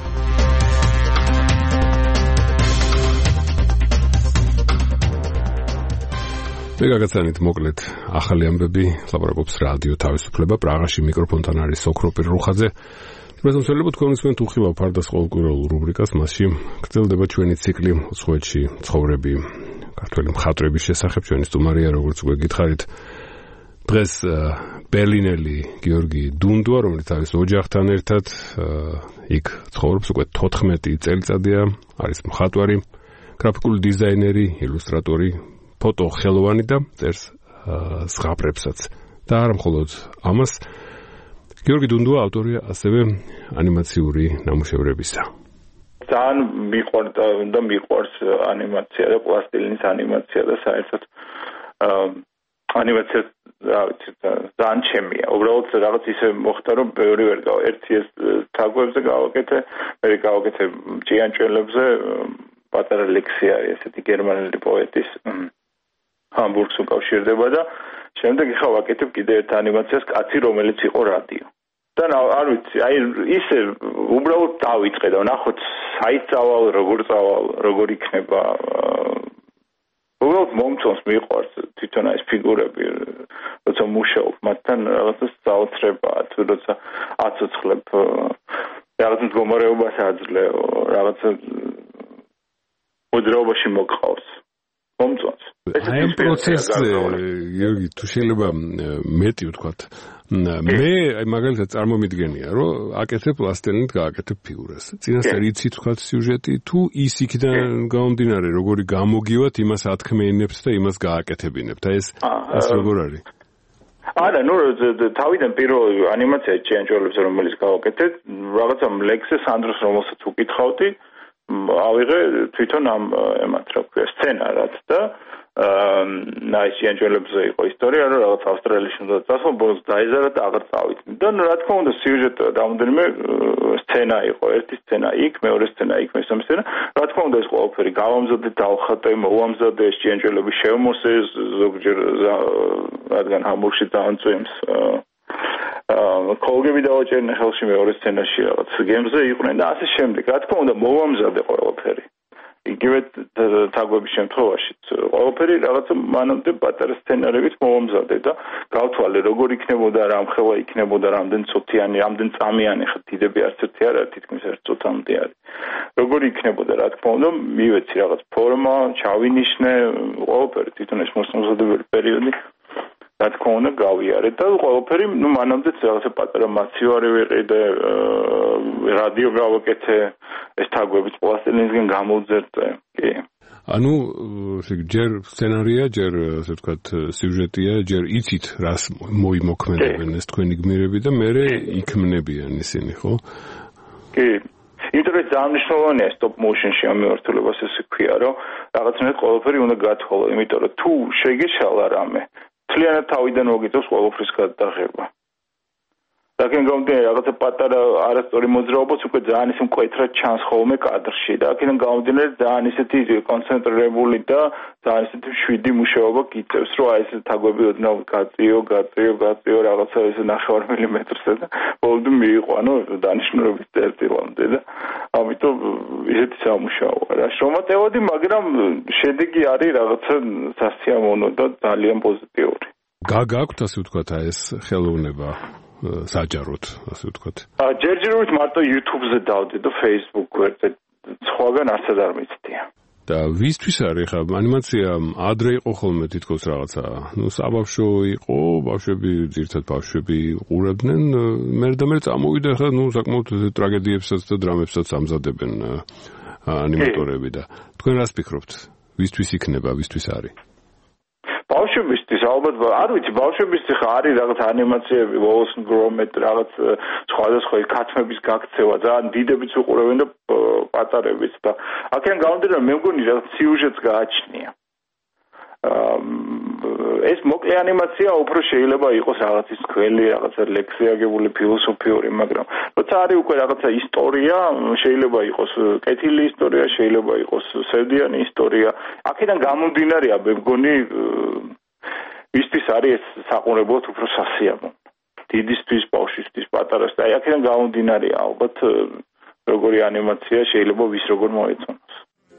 მე გაგაცანით მოკლედ ახალი ამბები, ლაპარაკობს რადიო თავისუფლება, პრაღაში მიკროფონთან არის ოქროპირ რუხაძე. პრეზენტაციებთ კონსვენ Tuchila Pardes ყოველკვირეულ რუბრიკას, მასში გრძელდება ჩვენი ციკლი უცხოეთში ცხოვრები ქართველი მხატვრების შესახებ. ჩვენი სტუმარია, როგორც უკვე გითხარით, დღეს ბერლინელი გიორგი დუნდუა, რომელიც არის ოჯახთან ერთად იქ ცხოვრობს უკვე თოთხმეტი წელიწადია, არის მხატვარი, გრაფიკული დიზაინერი, ილუსტრატორი, ფოტო ხელოვანი და წერს ზღაპრებსაც. და არა მხოლოდ ამას, გიორგი დუნდუა ავტორია ასევე ანიმაციური ნამუშევრებისა. ძალიან მიყვარდა და მიყვარს ანიმაცია და პლასტილინის ანიმაცია და საერთოდ ანიმაცია რა ვიცი ძალიან ჩემია. უბრალოდ რაღაც ისე მოხდა, რომ ბევრი ვერ გავა. ერთი ეს თაგვებზე გავაკეთე, მე გავაკეთე ჭიანჭველებზე, პატარა ლექსია არის ესეთი გერმანელი პოეტის ჰამბურგს უკავშირდება და შემდეგ ხა ვაკეთებ კიდე ერთ ანიმაციას კაცი, რომელიც იყო რადიო. და არ ვიცი, აი ისე უბრალოდ დავიწყე და ნახოთ საით წავალ, როგორ წავალ, როგორ იქნება. უბრალოდ მომწონს, მიყვარს თვითონ ეს ფიგურები, როცა მუშაობ მათთან რაღაცა საოცრება, თუ როცა აცოცხლებ რაღაც მდგომარეობას აძლევ, რაღაცა მოძრაობაში მოგყავს. მომწონს. აი ამ პროცესზე, გიორგი, თუ შეიძლება მეტი ვთქვათ, მე აი მაგალითად წარმომიდგენია, რომ აკეთებ პლასტილინით გააკეთებ ფიგურას. წინასწარ იცით ვთქვათ სიუჟეტი, თუ ის იქიდან გამომდინარე, როგორი გამოგივათ, იმას ათქმენებთ და იმას გააკეთებინებთ. აი ეს ეს როგორ არის? არა, ნუ თავიდან პირველი ანიმაცია ჭიანჭველებს, რომელიც გავაკეთე, რაღაცა ლექსზე სანდროს, რომელსაც უკითხავდი, ავიღე თვითონ ამ ემათ რა ქვია სცენარად და აა ის ჭიანჭველებზე იყო ისტორია, რომ რაღაც ავსტრალიაში უნდა წასულ, ბოლოს დაიზარა და აღარ წავიდნენ. და რა თქმა უნდა სიუჟეტი რამოდენიმე სცენა იყო, ერთი სცენა იქ, მეორე სცენა იქ, მესამე სცენა. რა თქმა უნდა ეს ყველაფერი გავამზადე, დავხატე, მოვამზადე, ეს ჭიანჭველები შევმოსე, ზოგჯერ რადგან ჰამბურგში დაანწვიმს აა კოლგები დავაჭერნე ხელში მეორე სცენაში რაღაც გემზე იყვნენ და ასე შემდეგ. რა თქმა უნდა მოვამზადე ყველაფერი. იგივე თაგვების შემთხვევაშიც ყველაფერი რაღაცა მანამდე პატარა სცენარებით მოვამზადე და გავთვალე როგორ იქნებოდა, რამხელა იქნებოდა, რამდენ წუთიანი, რამდენ წამიანი ხა დიდები არც ერთი არ არის, თითქმის ერთ წუთამდე არის. როგორ იქნებოდა, რა თქმა უნდა, მივეცი რაღაც ფორმა, ჩავინიშნე, ყველაფერი თვითონ ეს მოსამზადებელი პერიოდი. რა თქმა უნდა გავიარე და ყველაფერი, ну, მანამდეც რაღაცა პატარა მაცივარი ვიყიდე, რადიო გავაკეთე, ეს თაგვებიც პლასტილინისგან გამოვძერწე, კი. ანუ ჯერ სცენარია, ჯერ ასე ვთქვათ, სიუჟეტია, ჯერ იცით რას მოიმოქმედებენ ეს თქვენი გმირები და მერე იქმნებიან ისინი, ხო? კი. ინტერესს ძალიან მნიშვნელოვანია stop motion-ში ამ მიმართულებას ესე ქვია, რომ რაღაცნაირად ყველაფერი უნდა გათხოვო, იმიტომ რომ თუ შეგეშალა რამე, მთლიანად თავიდან მოგიწევს ყველაფრის გადაღება. აქედან გამომდინარე რაღაცა პატარა არასწორი მოძრაობაც უკვე ძალიან ისე მკვეთრად ჩანს ხოლმე კადრში და აქედან გამომდინარე ძალიან ისეთი კონცენტრირებული და ძალიან ისეთი მშვიდი მუშაობა გიწევს, რომ აი ეს თაგვები ოდნავ გაწიო, გაწიო, გაწიო რაღაცა ესე ნახევარ მილიმეტრზე და ბოლომდე მიიყვანო დანიშნულების წერტილამდე და ამიტომ ისეთი სამუშაოა რა. შრომატევადი, მაგრამ შედეგი არის რაღაცა სასიამოვნო და ძალიან პოზიტიური. გააქვთ ასე ვთქვათ აი ეს ხელოვნება საჯაროდ, ასე ვთქვათ. ჯერჯერობით მარტო YouTube-ზე დავდე და Facebook-ზე, სხვაგან არცად არ მიცდია. და ვისთვის არის ხა ანიმაცია ადრე იყო ხოლმე თითქოს რაღაცა, ну, საბავშვო იყო, ბავშვები, ძირთად ბავშვები ყურებდნენ, მერე და მერე წამოვიდა ხა, ну, საკმაოდ ტრაგედიებსაც და დრამებსაც ამზადებენ ანიმატორები და თქვენ რას ფიქრობთ? ვისთვის იქნება, ვისთვის არის? ბავშვებისთვის ალბათ არ ვიცი ბავშვებისთვის ხა არის რაღაც ანიმაციები Wallace and Gromit რაღაც სხვადასხვა ქათმების გაქცევა ძალიან დიდებიც უყურებენ და პატარებიც და აქედან გამომდინარე მე მგონი რაღაც სიუჟეტს გააჩნია ეს მოკლე ანიმაცია უფრო შეიძლება იყოს რაღაცის ქველი რაღაცა ლექსი აგებული ფილოსოფიური მაგრამ როცა არის უკვე რაღაცა ისტორია შეიძლება იყოს კეთილი ისტორია შეიძლება იყოს სევდიანი ისტორია აქედან გამომდინარეა მე მგონი ვისთვის არის ეს საყურებლად უფრო სასიამოვნო დიდისთვის ბავშვისთვის პატარას და აი აქედან გამომდინარეა ალბათ როგორი ანიმაცია შეიძლება ვის როგორ მოეწონოს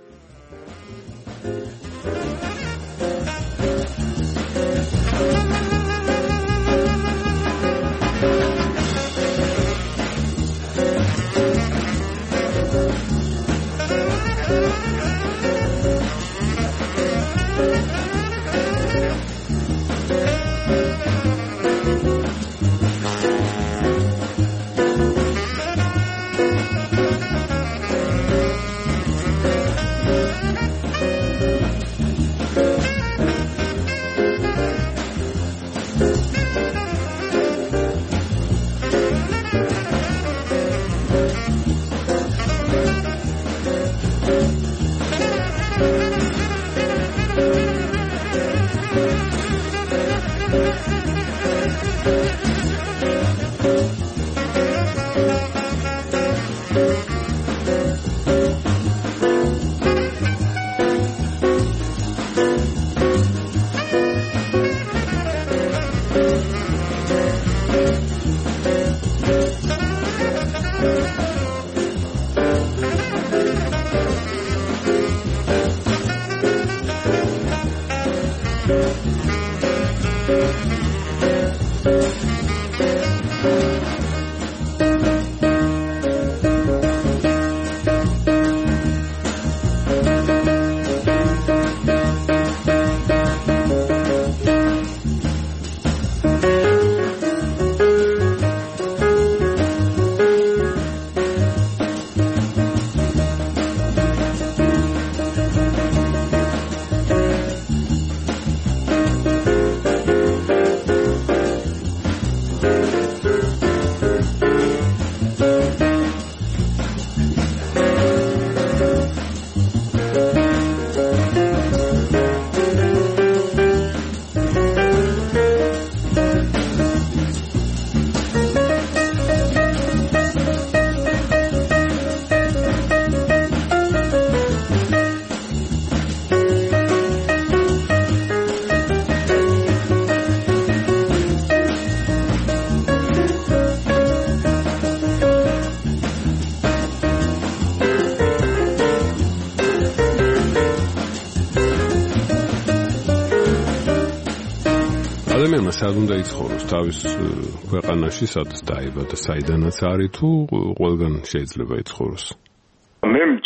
სად უნდა იცხოვროს თავის ქვეყანაში, სადაც დაიბადა, საიდანაც არის თუ ყველგან შეიძლება იცხოვროს? მე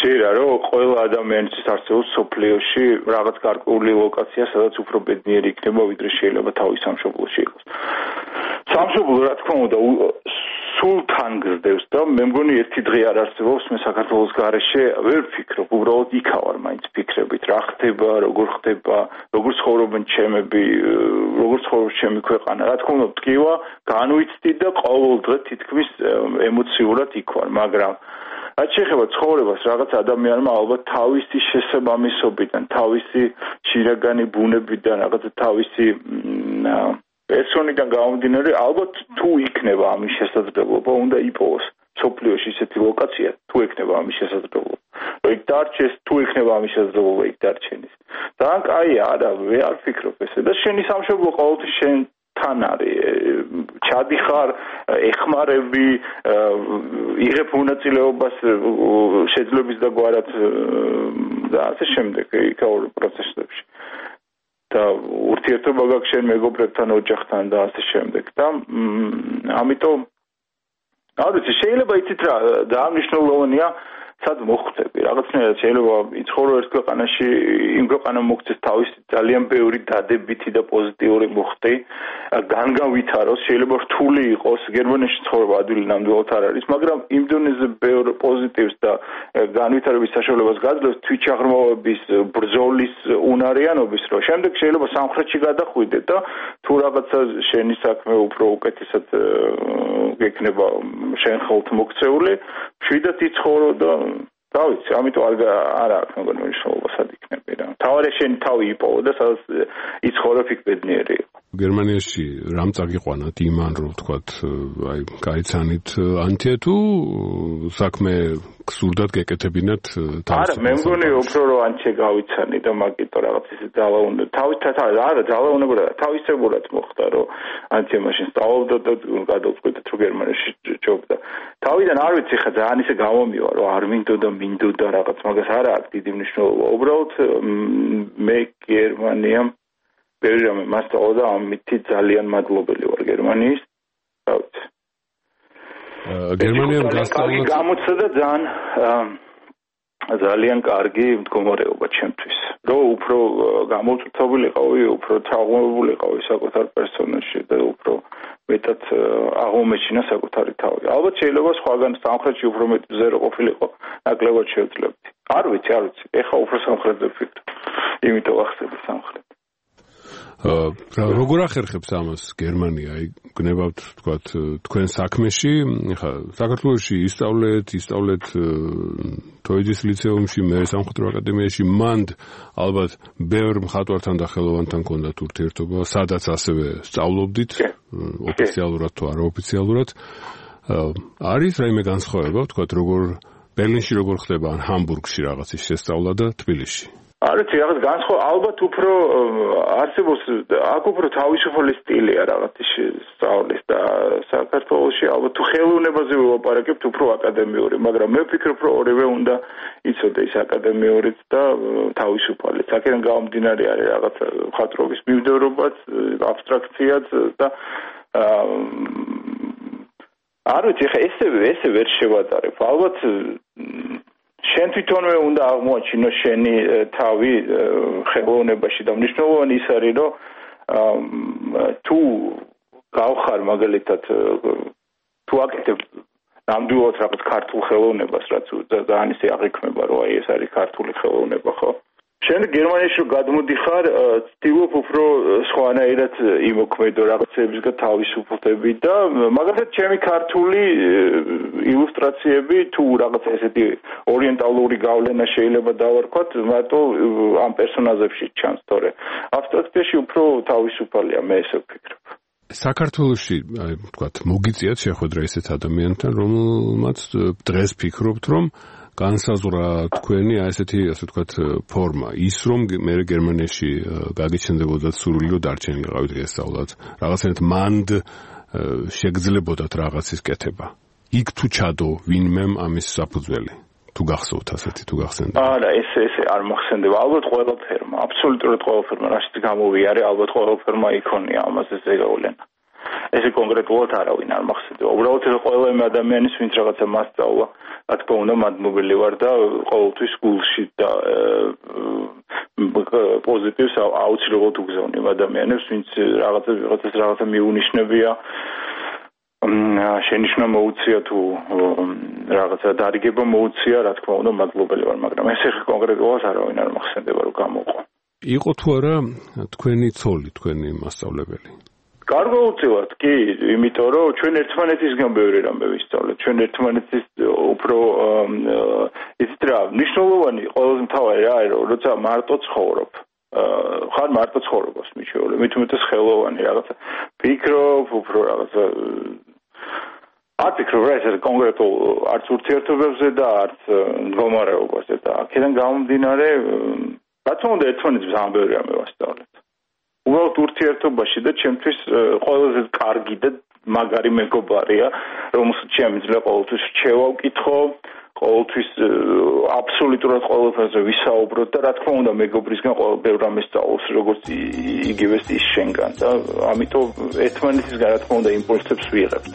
ჯერა რომ ყველა ადამიანის არსებობს სოფლიოში რაღაც გარკვეული ლოკაცია, სადაც უფრო ბედნიერი იქნება, ვიდრე შეიძლება თავის სამშობლოში იყოს. სამშობლო რა თქმა უნდა სულ თან გზდევს და მე მგონი ერთი დღე არ არსებობს მე საქართველოს გარეშე ვერ ვფიქრობ, უბრალოდ იქა ვარ მაინც ფიქრებით, რა ხდება, როგორ ხდება, როგორ ცხოვრობენ ჩემები, როგორ ცხოვრობს ჩემი ქვეყანა. რა თქმა უნდა ტკივა განვიცდი და ყოველ დღე თითქმის ემოციურად იქ ვარ, მაგრამ რაც შეეხება ცხოვრებას, რაღაც ადამიანმა ალბათ თავისი შესაბამისობიდან, თავისი შინაგანი ბუნებიდან, რაღაც თავისი პერსონიდან გამომდინარე, ალბათ თუ იქნება ამის შესაძლებლობა, უნდა იპოვოს სოფლიოში ისეთი ლოკაცია, თუ იქნება ამის შესაძლებლობა. რომ იქ დარჩეს, თუ იქნება ამის შესაძლებლობა იქ დარჩენის. ძალიან კაია, არა, მე არ ვფიქრობ ესე. და შენი სამშობლო ყოველთვის შენ თან არის, ჩადიხარ, ეხმარები, იღებ მონაწილეობას შეძლების და გვარად და ასე შემდეგ იქაურ პროცესებში. და ურთიერთობა გაქვს შენ მეგობრებთან, ოჯახთან და ასე შემდეგ. და ამიტომ არ ვიცი, შეიძლება იცით რა, ძალიან მნიშვნელოვანია სად მოხვდები. რაღაცნაირად შეიძლება იცხოვრო ერთ ქვეყანაში, იმ ქვეყანამ მოხდეს თავისი ძალიან ბევრი დადებითი და პოზიტიური მოხდი, განგავითაროს, შეიძლება რთული იყოს, გერმანიაში ცხოვრება ადვილი ნამდვილად არ არის, მაგრამ იმ დონეზე ბევრ პოზიტივს და განვითარების საშუალებას გაძლევს თვითშაღრმავების, ბრძოლის უნარიანობის, რომ შემდეგ შეიძლება სამხრეთში გადახვიდე და თუ რაღაცა შენი საქმე უფრო უკეთესად გექნება შენ ხელთ მოქცეული, მშვიდად იცხოვრო და და ვიცი, ამიტომ არ არ აქვს მეგონი მნიშვნელობა სად იქნება რა. თავარი შენი თავი იპოვო და სადაც იცხოვრებ იქ ბედნიერი იყო. გერმანიაში რამ წაგიყვანათ იმან რომ ვთქვათ, აი, გაიცანით ანთია თუ საქმე გსურდათ გეკეთებინათ თავს? არა, მე მგონი უფრო რომ ანთია გავიცანი და მაგიტო რაღაც ისე ძალა უნდა. თავის არა, ძალა უნდა თავისებურად მოხდა რომ ანთია მაშინ სწავლობდა და გადავწყვიტეთ რომ გერმანიაში ჯობდა. თავიდან არ ვიცი ხა ძალიან ისე გამომივა რომ არ მინდოდა მინდოდა რაღაც მაგას არა აქვს დიდი მნიშვნელობა. უბრალოდ მე გერმანიამ ბევრი რამე მასწავლა და ამითი ძალიან მადლობელი ვარ გერმანიის. რა ვიცი. გერმანიამ გასწავლა გამოცა და ძალიან ძალიან კარგი მდგომარეობა ჩემთვის. რომ უფრო გამოვწვრთნებულიყავი, უფრო თაღმებულიყავი საკუთარ პერსონაჟში და უფრო მეტად აღმოჩინა საკუთარი თავი. ალბათ შეიძლება სხვაგან სამხრეთში უფრო მეტი ზერო ყოფილიყო, ნაკლებად შევძლებდი. არ ვიცი, არ ვიცი. ეხა უფრო სამხრეთზე ვფიქრობ. იმიტომ ახსენე სამხრეთ. აა როგორ ახერხებს ამას გერმანია? აი გნებავთ თქვათ თქვენ საქმეში, ხა საქართველოში ისწავლეთ, ისწავლეთ თოიძის ლიცეუმში, მე სამხატვრო აკადემიაში, მანდ ალბათ ბევრ მხატვართან და ხელოვანთან გქონდათ ურთიერთობა, სადაც ასევე სწავლობდით, ოფიციალურად თუ არაოფიციალურად. არის რაიმე განსხვავება, თქვათ როგორ ბერლინში როგორ ხდება, ან ჰამბურგში რაღაცის შესწავლა და თბილისში? არ ვიცი, რაღაც განსხვავება, ალბათ უფრო არსებობს, აქ უფრო თავისუფალი სტილია რაღაცის სწავლის და საქართველოში ალბათ თუ ხელოვნებაზე ვილაპარაკებთ, უფრო აკადემიური, მაგრამ მე ვფიქრობ, რომ ორივე უნდა იცოდეს აკადემიურიც და თავისუფალიც. აქედან გამომდინარე არის რაღაც მხატვრობის მიმდევრობაც, აბსტრაქციაც და არ ვიცი, ხა ესე ესე ვერ შევატარებ. ალბათ შენ თვითონვე უნდა აღმოაჩინო შენი თავი ხელოვნებაში და მნიშვნელოვანი ის არის, რომ თუ გავხარ მაგალითად თუ აკეთებ ნამდვილად რაღაც ქართულ ხელოვნებას, რაც ძალიან ისე აღიქმება, რომ აი ეს არის ქართული ხელოვნება, ხო? შენ გერმანიაში რომ გადმოდიხარ, ცდილობ უფრო სხვანაირად იმოქმედო რაღაცებისგან თავისუფლდები და მაგალითად ჩემი ქართული ილუსტრაციები თუ რაღაც ესეთი ორიენტალური გავლენა შეიძლება დავარქვათ, მარტო ამ პერსონაჟებში ჩანს, თორე აბსტრაქციაში უფრო თავისუფალია, მე ესე ვფიქრობ. საქართველოში, აი ვთქვათ, მოგიწიათ შეხვედრა ისეთ ადამიანთან, რომელმაც დღეს ფიქრობთ, რომ განსაზღვრა თქვენი აი ესეთი, ასე ვთქვათ, ფორმა, ის რომ მე გერმანიაში გაგიჩნდებოდათ სურვილი რომ დარჩენილიყავით გესწავლათ, რაღაცნაირად მანდ შეგძლებოდათ რაღაცის კეთება. იქ თუ ჩადო ვინმემ ამის საფუძველი. თუ გახსოვთ ასეთი, თუ გახსენდა. არა, ეს ეს არ მახსენდება. ალბათ ყველაფერმა, აბსოლუტურად ყველაფერმა, რაშიც გამოვიარე, ალბათ ყველაფერმა იქონია ამაზე ზეგავლენა. ესე კონკრეტულად არავინ არ მახსენდება. უბრალოდ ყველა იმ ადამიანის, ვინც რაღაცა მასწავლა, რა თქმა უნდა, მადმობელი ვარ და ყოველთვის გულში და პოზიტივს აუცილებლად უგზავნი იმ ადამიანებს, ვინც რაღაცა ვიღაცას რაღაცა მიუნიშნებია, შენიშვნა მოუწია თუ რაღაცა დარიგება მოუწია, რა თქმა უნდა, მადლობელი ვარ, მაგრამ ესე კონკრეტულად არავინ არ მახსენდება, რომ გამოყო. იყო თუ არა თქვენი ცოლი, თქვენი მასწავლებელი? გარკვეულწილად კი, იმიტომ რომ ჩვენ ერთმანეთისგან ბევრი რამე ვისწავლეთ. ჩვენ ერთმანეთის უფრო იცით რა, მნიშვნელოვანი ყველაზე მთავარი რა არის, რომ როცა მარტო ცხოვრობ. ხარ მარტო ცხოვრობს მიჩვეული, მით უმეტეს ხელოვანი რაღაცა ფიქრობ, უფრო რაღაცა არ ფიქრობ რა ეს კონკრეტულ არც ურთიერთობებზე და არც მდგომარეობაზე და აქედან გამომდინარე რა თქმა უნდა ერთმანეთს ამ ბევრი რამე ვასწავლეთ. უბრალოდ ურთიერთობაში და ჩემთვის ყველაზე კარგი და მაგარი მეგობარია, რომელსაც შემიძლია ყოველთვის რჩევა ვკითხო, ყოველთვის აბსოლუტურად ყველაფერზე ვისაუბროთ და რა თქმა უნდა მეგობრისგან ყოველ ბევრ რამეს სწავლობს, როგორც იგივე ის შენგან და ამიტომ ერთმანეთისგან რა თქმა უნდა იმპულსებს ვიღებთ.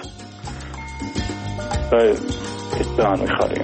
და ეს ძალიან მიხარია.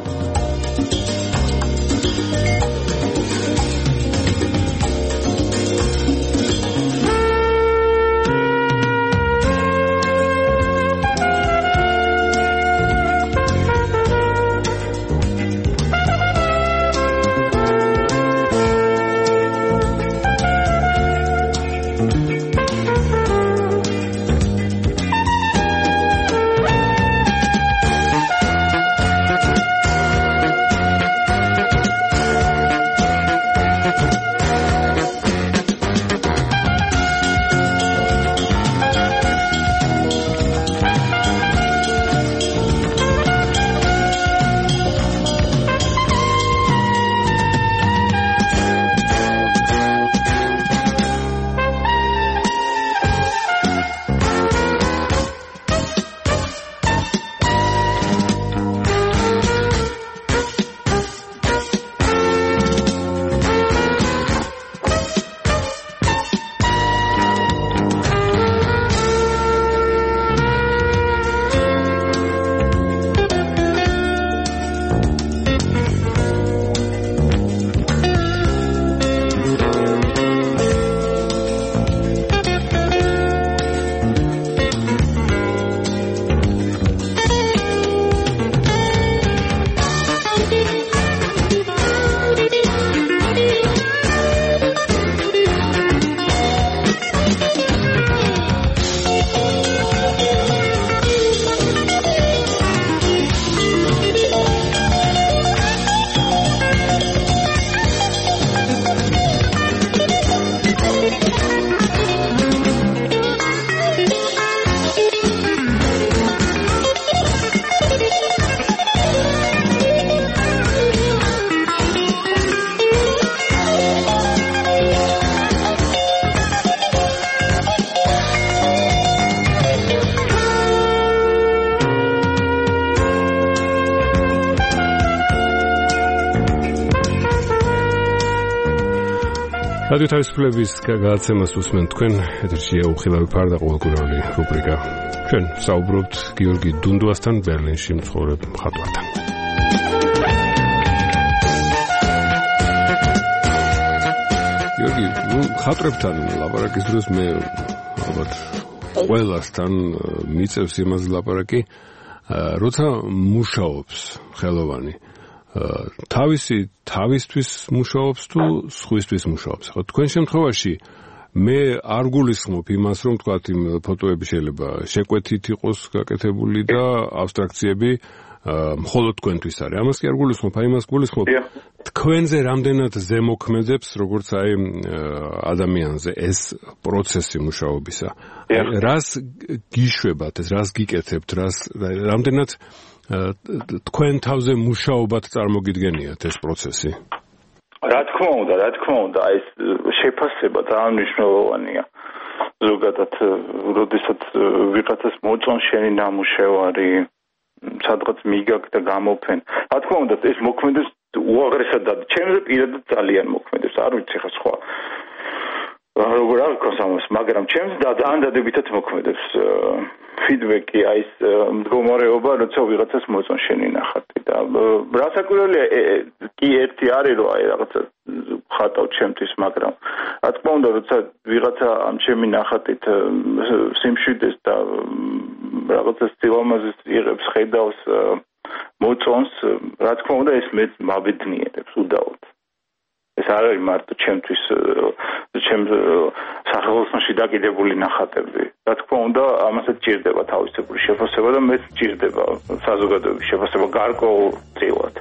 რადიო თავისუფლების გადაცემას უსმენთ თქვენ, ეთერშია უხილავი ფარ და ყოველკვირეული რუბრიკა. ჩვენ საუბრობთ გიორგი დუნდუასთან, ბერლინში მცხოვრებ მხატვართან. გიორგი, ნუ მხატვრებთან ლაპარაკის დროს მე ალბათ ყველასთან მიწევს იმაზე ლაპარაკი, როცა მუშაობს ხელოვანი. თავისი თავისთვის მუშაობს თუ სხვისთვის მუშაობს. ხო, თქვენ შემთხვევაში მე არ გულისხმობ იმას, რომ თქვათ იმ ფოტოები შეიძლება შეკვეთით იყოს გაკეთებული და აბსტრაქციები მხოლოდ თქვენთვის არის. ამას კი არ გულისხმობ, აი იმას გულისხმობ. თქვენზე რამდენად ზემოქმედებს, როგორც აი ადამიანზე ეს პროცესი მუშაობისა. რას გიშვებათ, რას გიკეთებთ, რას რამდენად თქვენ თავზე მუშაობად წარმოგიდგენიათ ეს პროცესი? რა თქმა უნდა, რა თქმა უნდა, ეს შეფასება ძალიან მნიშვნელოვანია. ზოგადად, როდესაც ვიღაცას მოწონ შენი ნამუშევარი, სადღაც მიგაგ და გამოფენ. რა თქმა უნდა, ეს მოქმედებს უაღრესად და ჩემზე პირადად ძალიან მოქმედებს. არ ვიცი ხა სხვა როგორ არ გქონს ამას, მაგრამ ჩემს და ძალიან დადებითად მოქმედებს ფიდბექი, აი ეს მდგომარეობა, როცა ვიღაცას მოწონ შენი ნახატი და რასაკვირველია, კი ერთი არის რომ აი რაღაცა ხატავ ჩემთვის, მაგრამ რა თქმა უნდა, როცა ვიღაცა ამ ჩემი ნახატით სიმშვიდეს და რაღაცა სილამაზეს იღებს, ხედავს, მოწონს, რა თქმა უნდა, ეს მე მაბედნიერებს უდაოდ. ეს არ არის მარტო ჩემთვის ჩემს სახელოსნოში დაკიდებული ნახატები. რა თქმა უნდა, ამასაც ჭირდება თავისებური შეფასება და მეც ჭირდება საზოგადოების შეფასება გარკვეულწილად.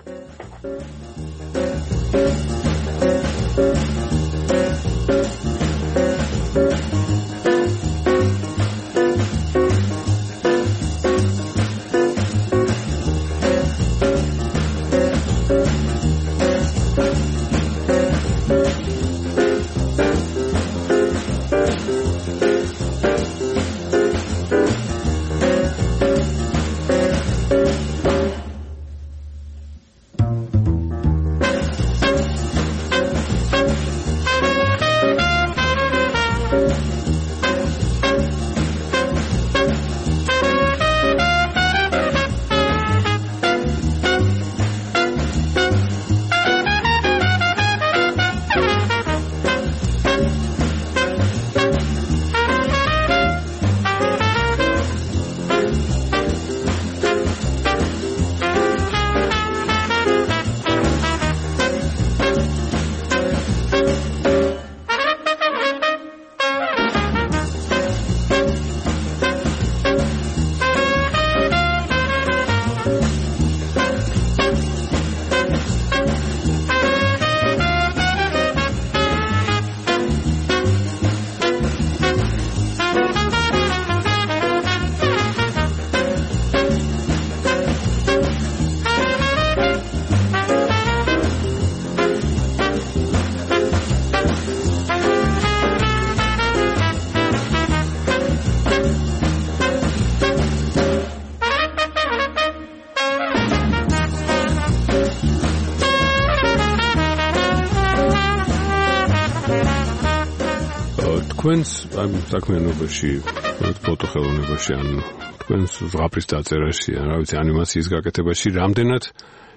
თქვენს საქმიანობაში, ფოტოხელოვნებაში, ან თქვენს ზღაპრის დაწერაში, ან რა ვიცი, ანიმაციის გაკეთებაში რამდენად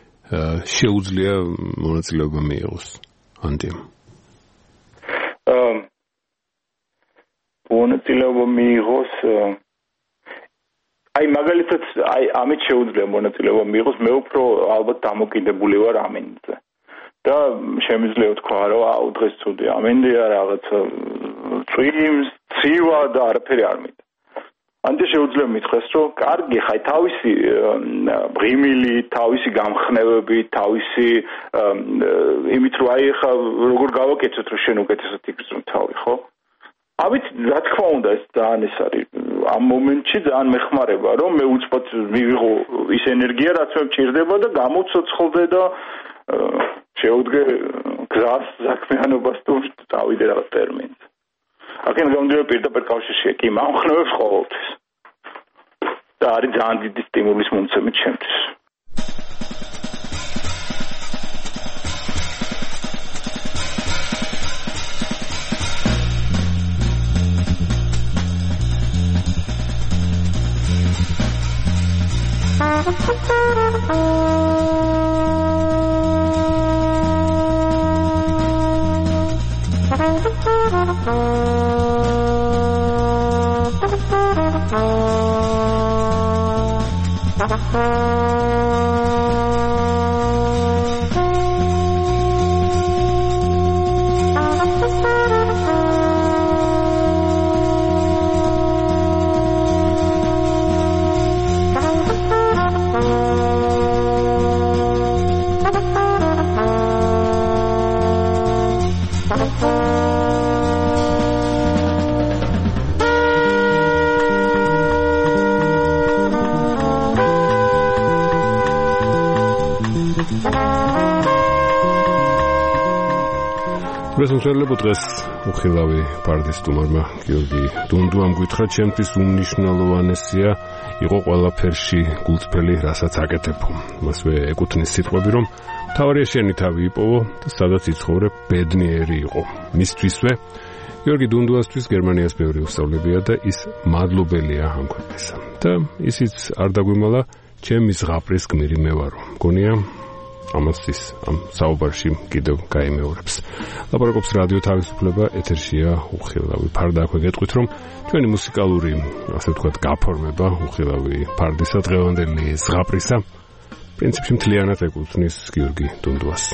შეუძლია მონაწილეობა მიიღოს ანდიმ? მონაწილეობა მიიღოს აი მაგალითად აი ამით შეუძლია მონაწილეობა მიიღოს, მე უფრო ალბათ დამოკიდებული ვარ ამინდზე. და შემიძლია თქვა რომ აუ დღეს ცუდი ამინდია რაღაცა წვიმს, ცივა და არაფერი არ მინდა. ანტე შეუძლია მითხრას რომ კარგი ხაი თავისი ღიმილი, თავისი გამხნევები, თავისი იმით რომ აი ხა როგორ გავაკეთოთ რომ შენ უკეთესად იგრძნო თავი, ხო? ამით რა თქმა უნდა ეს ძალიან ეს არის ამ მომენტში ძალიან მეხმარება რომ მე უცბად მივიღო ის ენერგია რაც მე მჭირდება და გამოცოცხლდე და შეუდგე გზას საქმიანობას თუ დავიდე რაღაც ტერმინს. აქედან გამომდინარე პირდაპირ კავშირშია კი მომხნევებს ყოველთვის. და არის ძალიან დიდი სტიმულის მომცემი ჩემთვის. შესაძლებლობა დღეს უხილავი პარდის სტუმარმა გიორგი დუნდუამ გითხრა, ჩემთვის უმნიშვნელოვანესია იყო ყველაფერში გულწრფელი, რასაც აკეთებო. მასვე ეკუთვნის სიტყვები, რომ მთავარია შენი თავი იპოვო და სადაც იცხოვრე ბედნიერი იყო. მისთვისვე გიორგი დუნდუასთვის გერმანიას ბევრი უსწავლებია და ის მადლობელია ამ ქვეყნისა. და ისიც არ დაგვიმალა ჩემი ზღაპრის გმირი მე ვარო. მგონია ამას ის ამ საუბარში კიდევ გაიმეორებს. ლაპარაკობს რადიო თავისუფლება, ეთერშია უხილავი ფარდა. აქვე გეტყვით, რომ ჩვენი მუსიკალური, ასე ვთქვათ, გაფორმება უხილავი ფარდისა დღევანდელი ზღაპრისა პრინციპში მთლიანად ეკუთვნის გიორგი დუნდუას.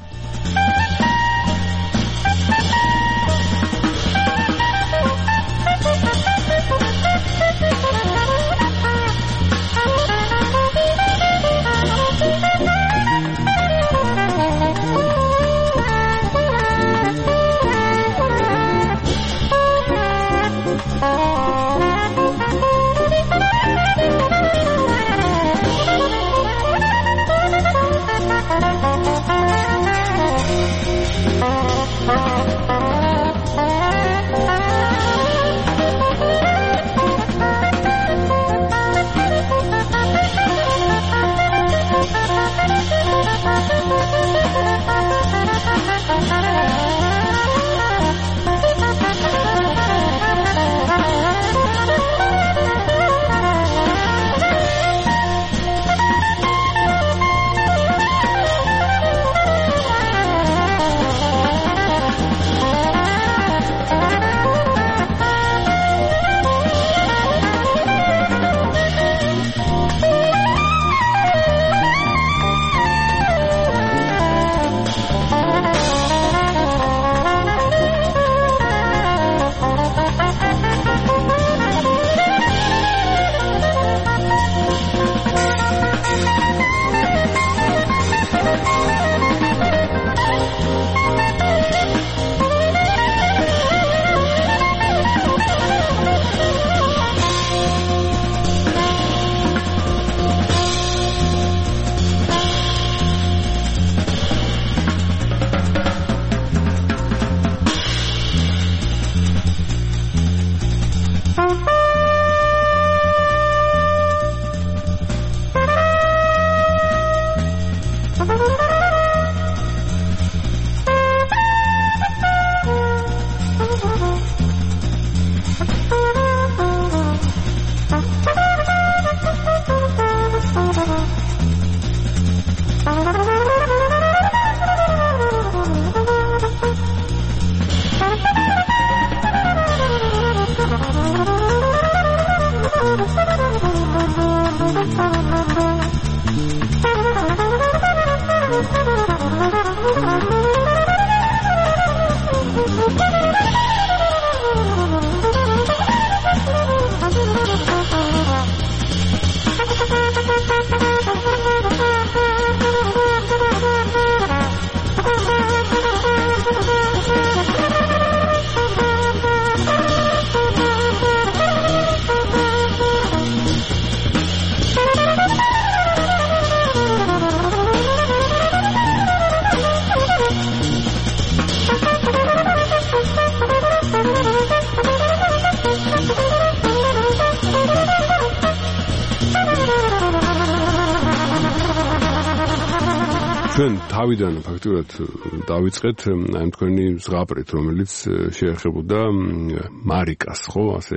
ჩვენ თავიდან ფაქტურად დავიწყეთ აი თქვენი ზღაპრით, რომელიც შეეხებოდა მარიკას, ხო, ასე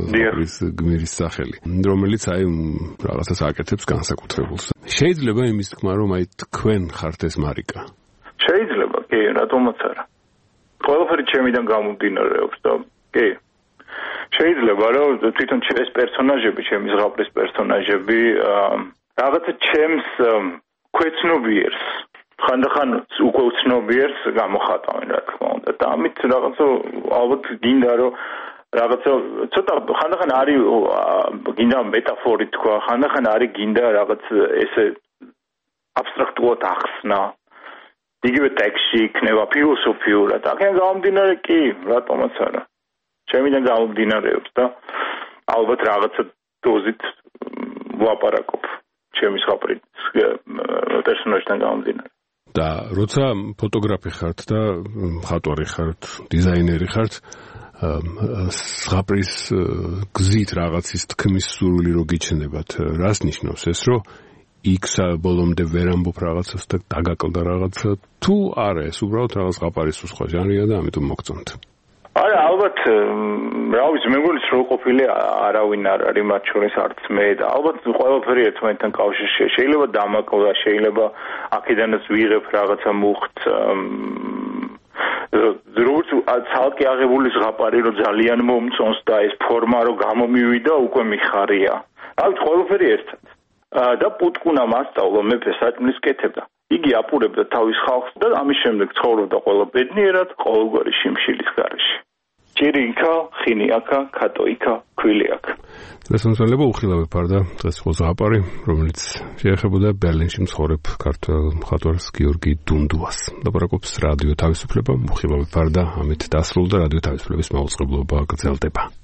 ის გმირის სახელი, რომელიც აი რაღაცას აკეთებს განსაკუთრებულს. შეიძლება იმის თქმა, რომ აი თქვენ ხართ ეს მარიკა? შეიძლება, კი, რატომაც არა. ყველაფერი ჩემიდან გამომდინარეობს და კი. შეიძლება, რომ თვითონ ეს პერსონაჟები, ჩემი ზღაპრის პერსონაჟები რაღაცა ჩემს ქვეცნობიერს, ხანდახან უკვე უცნობიერს გამოხატავენ, რა თქმა უნდა. და ამით რაღაცა ალბათ გინდა რომ რაღაცა ცოტა ხანდახან არის გინდა მეტაფორი თქვა, ხანდახან არის გინდა რაღაც ესე აბსტრაქტულად ახსნა. იგივე ტექსტი იქნება ფილოსოფიურად. აქედან გამომდინარე კი, რატომაც არა. ჩემიდან გამომდინარეობს და ალბათ რაღაცა დოზით ვაპარაკობ. ჩემი ზღაპრის პერსონაჟთან გამომდინარე. და როცა ფოტოგრაფი ხართ და მხატვარი ხართ, დიზაინერი ხართ, ზღაპრის გზით რაღაცის თქმის სურვილი რო გიჩნდებათ, რას ნიშნავს ეს, რომ იქ ბოლომდე ვერ ამბობ რაღაცას და დაგაკლდა რაღაცა, თუ არა ეს უბრალოდ რაღაც ზღაპარის სხვა ჟანრია და ამიტომ მოგწონთ? არა, ალბათ რა ვიცი, მე მგონი რომ ყოფილი არავინ არ არის მათ შორის არც მე და ალბათ ყველაფერი ერთმანეთთან კავშირშია. შეიძლება დამაკლა, შეიძლება აქედანაც ვიღებ რაღაცა მუხტ როგორც ცალკე აღებული ზღაპარი რომ ძალიან მომწონს და ეს ფორმა რომ გამომივიდა უკვე მიხარია. ალბათ ყველაფერი ერთად. და პუტკუნამ ასწავლა მეფე საჭმლის კეთება. იგი აპურებდა თავის ხალხს და ამის შემდეგ ცხოვრობდა ყველა ბედნიერად ყოველგვარი შიმშილის გარეშე. ჭირი იქა, ხინი აქა, ქატო იქა, ქვილი აქა. დღესმცველებო უხილავე ფარდა დღეს იყო ზღაპარი, რომელიც შეეხებოდა ბერლინში მცხოვრებ ქართველ მხატვარს გიორგი დუნდუას. ლაპარაკობს რადიო თავისუფლება, უხილავე ფარდა ამით დასრულდა რადიო თავისუფლების მაუწყებლობა გრძელდება.